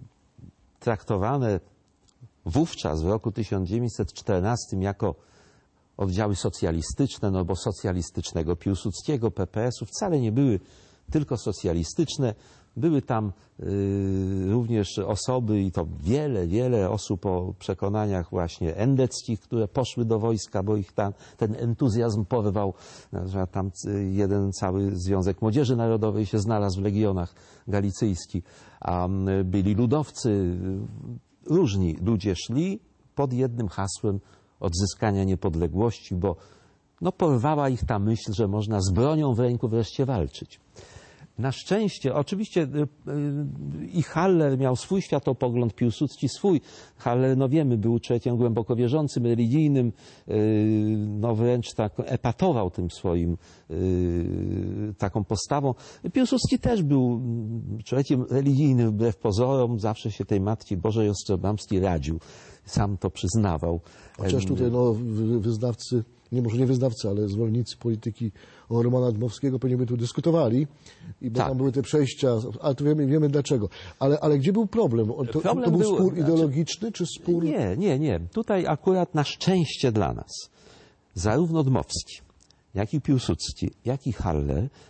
traktowane wówczas w roku 1914 jako oddziały socjalistyczne, no bo socjalistycznego Piłsudskiego, PPS-u wcale nie były tylko socjalistyczne. Były tam również osoby i to wiele osób o przekonaniach właśnie endeckich, które poszły do wojska, bo ich ten entuzjazm porwał. Tam jeden cały Związek Młodzieży Narodowej się znalazł w legionach galicyjskich, a byli ludowcy. Różni ludzie szli pod jednym hasłem odzyskania niepodległości, bo no, porwała ich ta myśl, że można z bronią w ręku wreszcie walczyć. Na szczęście, oczywiście i Haller miał swój światopogląd, Piłsudski swój. Haller, no wiemy, był człowiekiem głęboko wierzącym, religijnym, no wręcz tak epatował tym swoim taką postawą. Piłsudski też był człowiekiem religijnym wbrew pozorom, zawsze się tej Matki Bożej Ostrobamskiej radził. Sam to przyznawał. Chociaż tutaj wyznawcy, może nie wyznawcy, ale zwolennicy polityki Romana Dmowskiego pewnie by tu dyskutowali, bo Tak. tam były te przejścia, ale to wiemy dlaczego. Ale gdzie był problem? To był spór ideologiczny, czy spór... Nie. Tutaj akurat na szczęście dla nas zarówno Dmowski, jak i Piłsudski, jak i Haller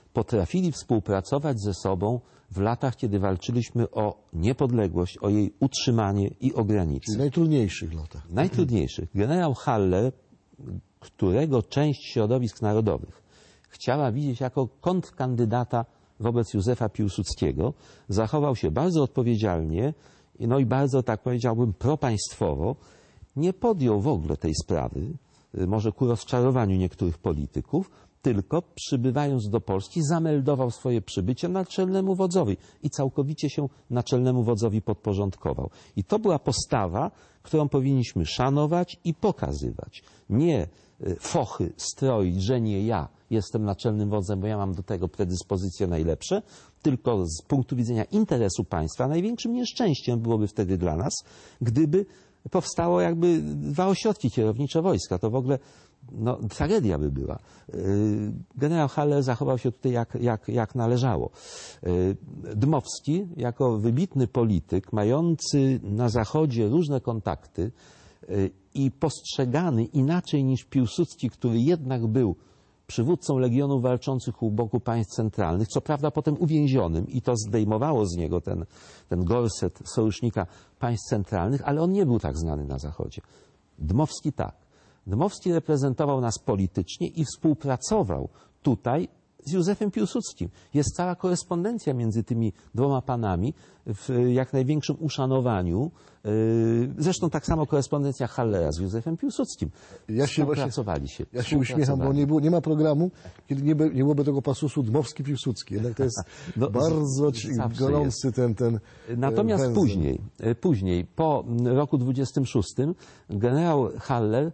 potrafili współpracować ze sobą w latach, kiedy walczyliśmy o niepodległość, o jej utrzymanie i o granice. W najtrudniejszych latach. Najtrudniejszych. Generał Haller, którego część środowisk narodowych chciała widzieć jako kontrkandydata wobec Józefa Piłsudskiego, zachował się bardzo odpowiedzialnie, no i bardzo, tak powiedziałbym, propaństwowo. Nie podjął w ogóle tej sprawy, może ku rozczarowaniu niektórych polityków, tylko przybywając do Polski zameldował swoje przybycie naczelnemu wodzowi i całkowicie się naczelnemu wodzowi podporządkował. I to była postawa, którą powinniśmy szanować i pokazywać. Nie fochy stroić, że nie ja jestem naczelnym wodzem, bo ja mam do tego predyspozycje najlepsze, tylko z punktu widzenia interesu państwa największym nieszczęściem byłoby wtedy dla nas, gdyby powstało jakby 2 ośrodki kierownicze wojska. To w ogóle tragedia by była. Generał Haller zachował się tutaj jak należało. Dmowski, jako wybitny polityk, mający na Zachodzie różne kontakty i postrzegany inaczej niż Piłsudski, który jednak był przywódcą legionów walczących u boku państw centralnych, co prawda potem uwięzionym i to zdejmowało z niego ten gorset sojusznika państw centralnych, ale on nie był tak znany na Zachodzie. Dmowski tak. Dmowski reprezentował nas politycznie i współpracował tutaj z Józefem Piłsudskim. Jest cała korespondencja między tymi 2 panami w jak największym uszanowaniu. Zresztą tak samo korespondencja Hallera z Józefem Piłsudskim. Współpracowali się. Ja się uśmiecham, bo nie ma programu, kiedy nie byłoby tego pasusu Dmowski-Piłsudski. Jednak to jest bardzo gorący ten Natomiast węzeł. później, po roku 26, generał Haller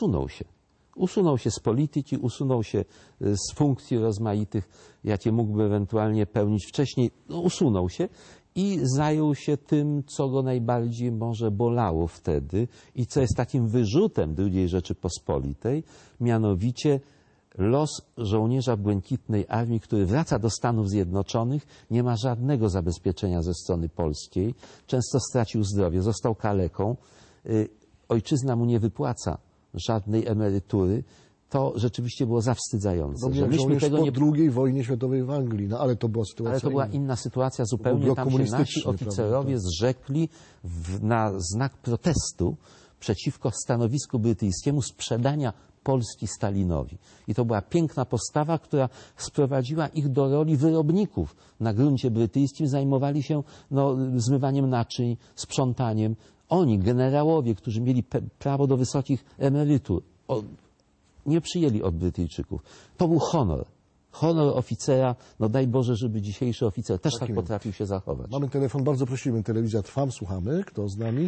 usunął się z polityki, usunął się z funkcji rozmaitych, jakie mógłby ewentualnie pełnić wcześniej. Usunął się i zajął się tym, co go najbardziej może bolało wtedy i co jest takim wyrzutem II Rzeczypospolitej, mianowicie los żołnierza Błękitnej Armii, który wraca do Stanów Zjednoczonych, nie ma żadnego zabezpieczenia ze strony polskiej, często stracił zdrowie, został kaleką, ojczyzna mu nie wypłaca żadnej emerytury, to rzeczywiście było zawstydzające. Że myśmy tego po II wojnie światowej w Anglii, ale to była sytuacja. Ale to była inna sytuacja zupełnie. Tam się nasi oficerowie zrzekli na znak protestu przeciwko stanowisku brytyjskiemu sprzedania Polski Stalinowi. I to była piękna postawa, która sprowadziła ich do roli wyrobników na gruncie brytyjskim. Zajmowali się zmywaniem naczyń, sprzątaniem. Oni, generałowie, którzy mieli prawo do wysokich emerytur, nie przyjęli od Brytyjczyków. To był honor. Honor oficera. Daj Boże, żeby dzisiejszy oficer też tak potrafił się zachować. Mamy telefon, bardzo prosimy. Telewizja Trwam, słuchamy. Kto z nami?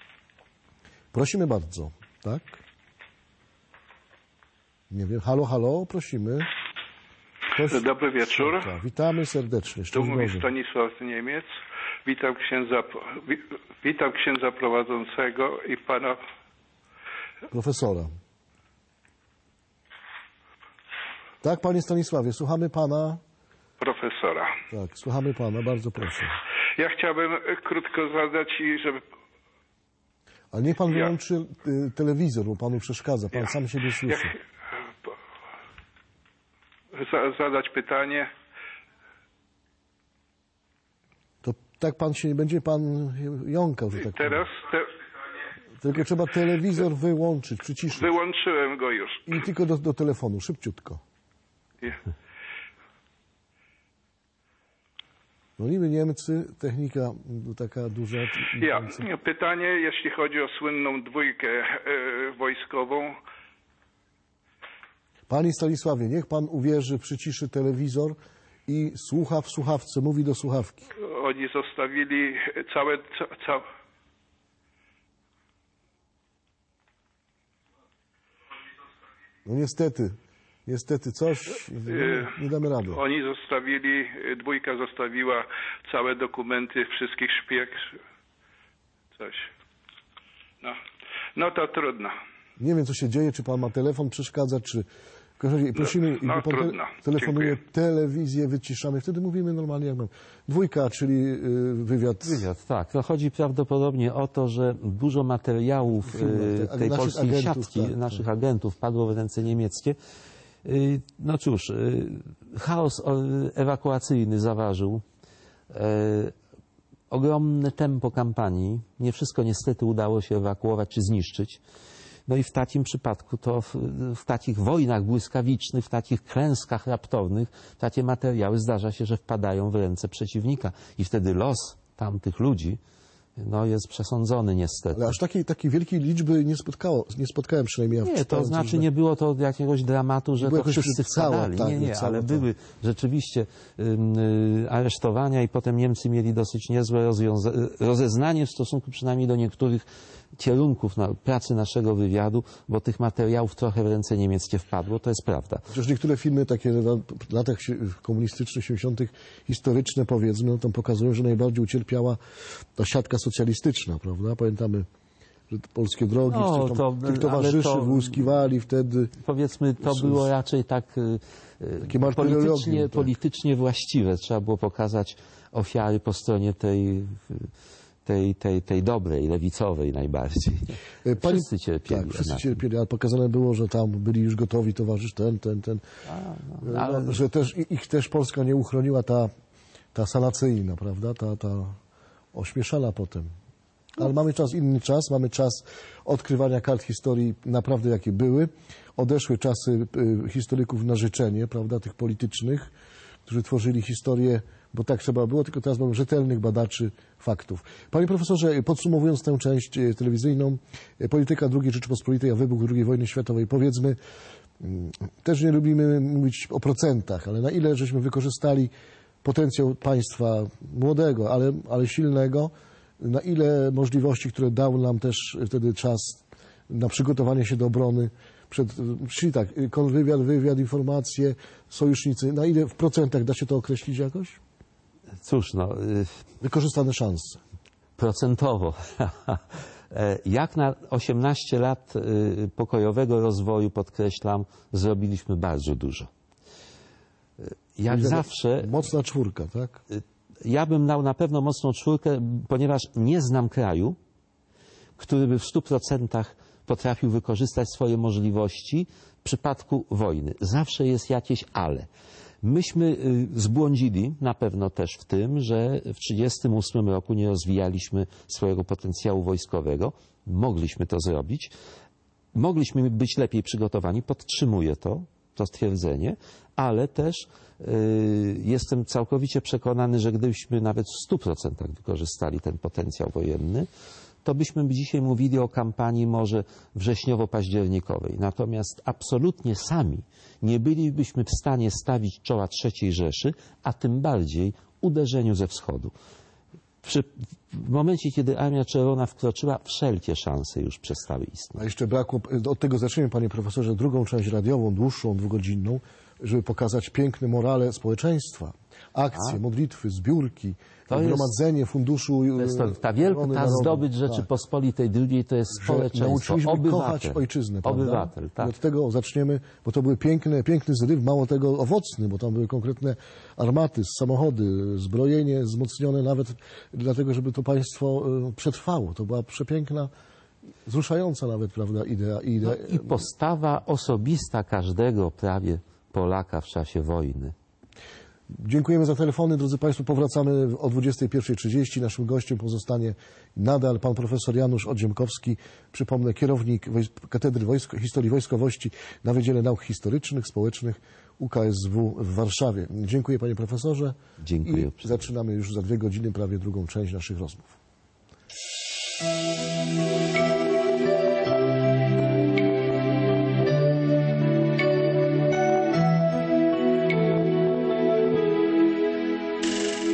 Prosimy bardzo. Tak? Nie wiem. Halo, halo, prosimy. Dobry wieczór. Witamy serdecznie. Tu mówi Stanisław Niemiec. Witam księdza prowadzącego i pana profesora. Tak, panie Stanisławie, słuchamy pana. Profesora. Tak, słuchamy pana, bardzo proszę. Ja chciałbym krótko zadać i żeby... Ale niech pan wyłączy telewizor, bo panu przeszkadza, pan sam siebie słyszy. Zadać pytanie. To tak będzie pan jąkał, że tak teraz Tylko trzeba telewizor wyłączyć, przyciszyć. Wyłączyłem go już. I tylko do telefonu, szybciutko. No niby Niemcy, technika taka duża. Pytanie, jeśli chodzi o słynną 2 wojskową. Panie Stanisławie, niech pan uwierzy, przyciszy telewizor i słucha w słuchawce, mówi do słuchawki. Oni zostawili całe... No niestety coś, nie damy rady. Oni zostawili, 2 zostawiła całe dokumenty wszystkich szpieg, coś. No to trudno. Nie wiem, co się dzieje, czy pan ma telefon, przeszkadza, czy... Prosimy, no, pan trudno. telefonuje, Dziękuję. Telewizję wyciszamy, wtedy mówimy normalnie jak mam. 2, czyli wywiad. Wywiad, tak. To chodzi prawdopodobnie o to, że dużo materiałów tej polskiej siatki, naszych agentów padło w ręce niemieckie. No cóż, chaos ewakuacyjny zaważył. Ogromne tempo kampanii. Nie wszystko niestety udało się ewakuować czy zniszczyć. No i w takim przypadku to w takich wojnach błyskawicznych, w takich klęskach raptownych takie materiały zdarza się, że wpadają w ręce przeciwnika. I wtedy los tamtych ludzi no, jest przesądzony niestety. Ale aż takiej wielkiej liczby nie spotkałem przynajmniej ja. Nie, to znaczy nie było to jakiegoś dramatu, że to wszyscy wpadali. Tak, nie, ale były rzeczywiście aresztowania i potem Niemcy mieli dosyć niezłe rozeznanie w stosunku przynajmniej do niektórych kierunków pracy naszego wywiadu, bo tych materiałów trochę w ręce niemieckie wpadło, to jest prawda. Chociaż niektóre filmy takie w latach komunistycznych, 70. historyczne powiedzmy, no, tam pokazują, że najbardziej ucierpiała ta siatka socjalistyczna, prawda? Pamiętamy, że polskie drogi, tych towarzyszy wyłuskiwali wtedy. Powiedzmy, to było raczej tak politycznie właściwe. Trzeba było pokazać ofiary po stronie tej dobrej, lewicowej najbardziej. Wszyscy cierpieli. Tak, wszyscy cierpieli, ale pokazane było, że tam byli już gotowi towarzysz ten. Że też ich też Polska nie uchroniła ta sanacyjna, prawda? Ta ośmieszana potem. Ale mamy inny czas, mamy czas odkrywania kart historii naprawdę jakie były. Odeszły czasy historyków na życzenie, prawda, tych politycznych, którzy tworzyli historię, bo tak trzeba było, tylko teraz mamy rzetelnych badaczy faktów. Panie profesorze, podsumowując tę część telewizyjną, polityka II Rzeczypospolitej, a wybuch II wojny światowej, powiedzmy, też nie lubimy mówić o procentach, ale na ile żeśmy wykorzystali potencjał państwa młodego, ale silnego, na ile możliwości, które dał nam też wtedy czas na przygotowanie się do obrony, czyli tak, wywiad, informacje, sojusznicy, na ile w procentach da się to określić jakoś? Cóż, no... Wykorzystane szanse. Procentowo. Jak na 18 lat pokojowego rozwoju, podkreślam, zrobiliśmy bardzo dużo. Jak zawsze... Mocna czwórka, tak? Ja bym dał na pewno mocną czwórkę, ponieważ nie znam kraju, który by w 100% potrafił wykorzystać swoje możliwości w przypadku wojny. Zawsze jest jakieś ale. Myśmy zbłądzili na pewno też w tym, że w 1938 roku nie rozwijaliśmy swojego potencjału wojskowego. Mogliśmy to zrobić. Mogliśmy być lepiej przygotowani. Podtrzymuję to stwierdzenie, ale też jestem całkowicie przekonany, że gdybyśmy nawet w 100% wykorzystali ten potencjał wojenny, to byśmy dzisiaj mówili o kampanii może wrześniowo-październikowej. Natomiast absolutnie sami nie bylibyśmy w stanie stawić czoła III Rzeszy, a tym bardziej uderzeniu ze wschodu. W momencie, kiedy Armia Czerwona wkroczyła, wszelkie szanse już przestały istnieć. A jeszcze brakło, od tego zaczniemy, panie profesorze, drugą część radiową, dłuższą, 2-godzinną, żeby pokazać piękne morale społeczeństwa. Akcje, modlitwy, zbiórki, gromadzenie funduszu. Ta wielka zdobycz Rzeczypospolitej II to jest społeczeństwo, nauczyliśmy obywatel. Kochać ojczyznę. Prawda? Obywatel, tak. I od tego zaczniemy, bo to były piękny zryw, mało tego owocny, bo tam były konkretne armaty, samochody, zbrojenie wzmocnione nawet dlatego, żeby to państwo przetrwało. To była przepiękna, wzruszająca nawet, prawda, idea. I postawa osobista każdego prawie Polaka w czasie wojny. Dziękujemy za telefony, drodzy Państwo. Powracamy o 21:30. Naszym gościem pozostanie nadal pan profesor Janusz Odziemkowski. Przypomnę, kierownik Katedry Historii Wojskowości na Wydziale Nauk Historycznych, Społecznych UKSW w Warszawie. Dziękuję panie profesorze. Dziękuję. I zaczynamy już za 2 godziny prawie drugą część naszych rozmów.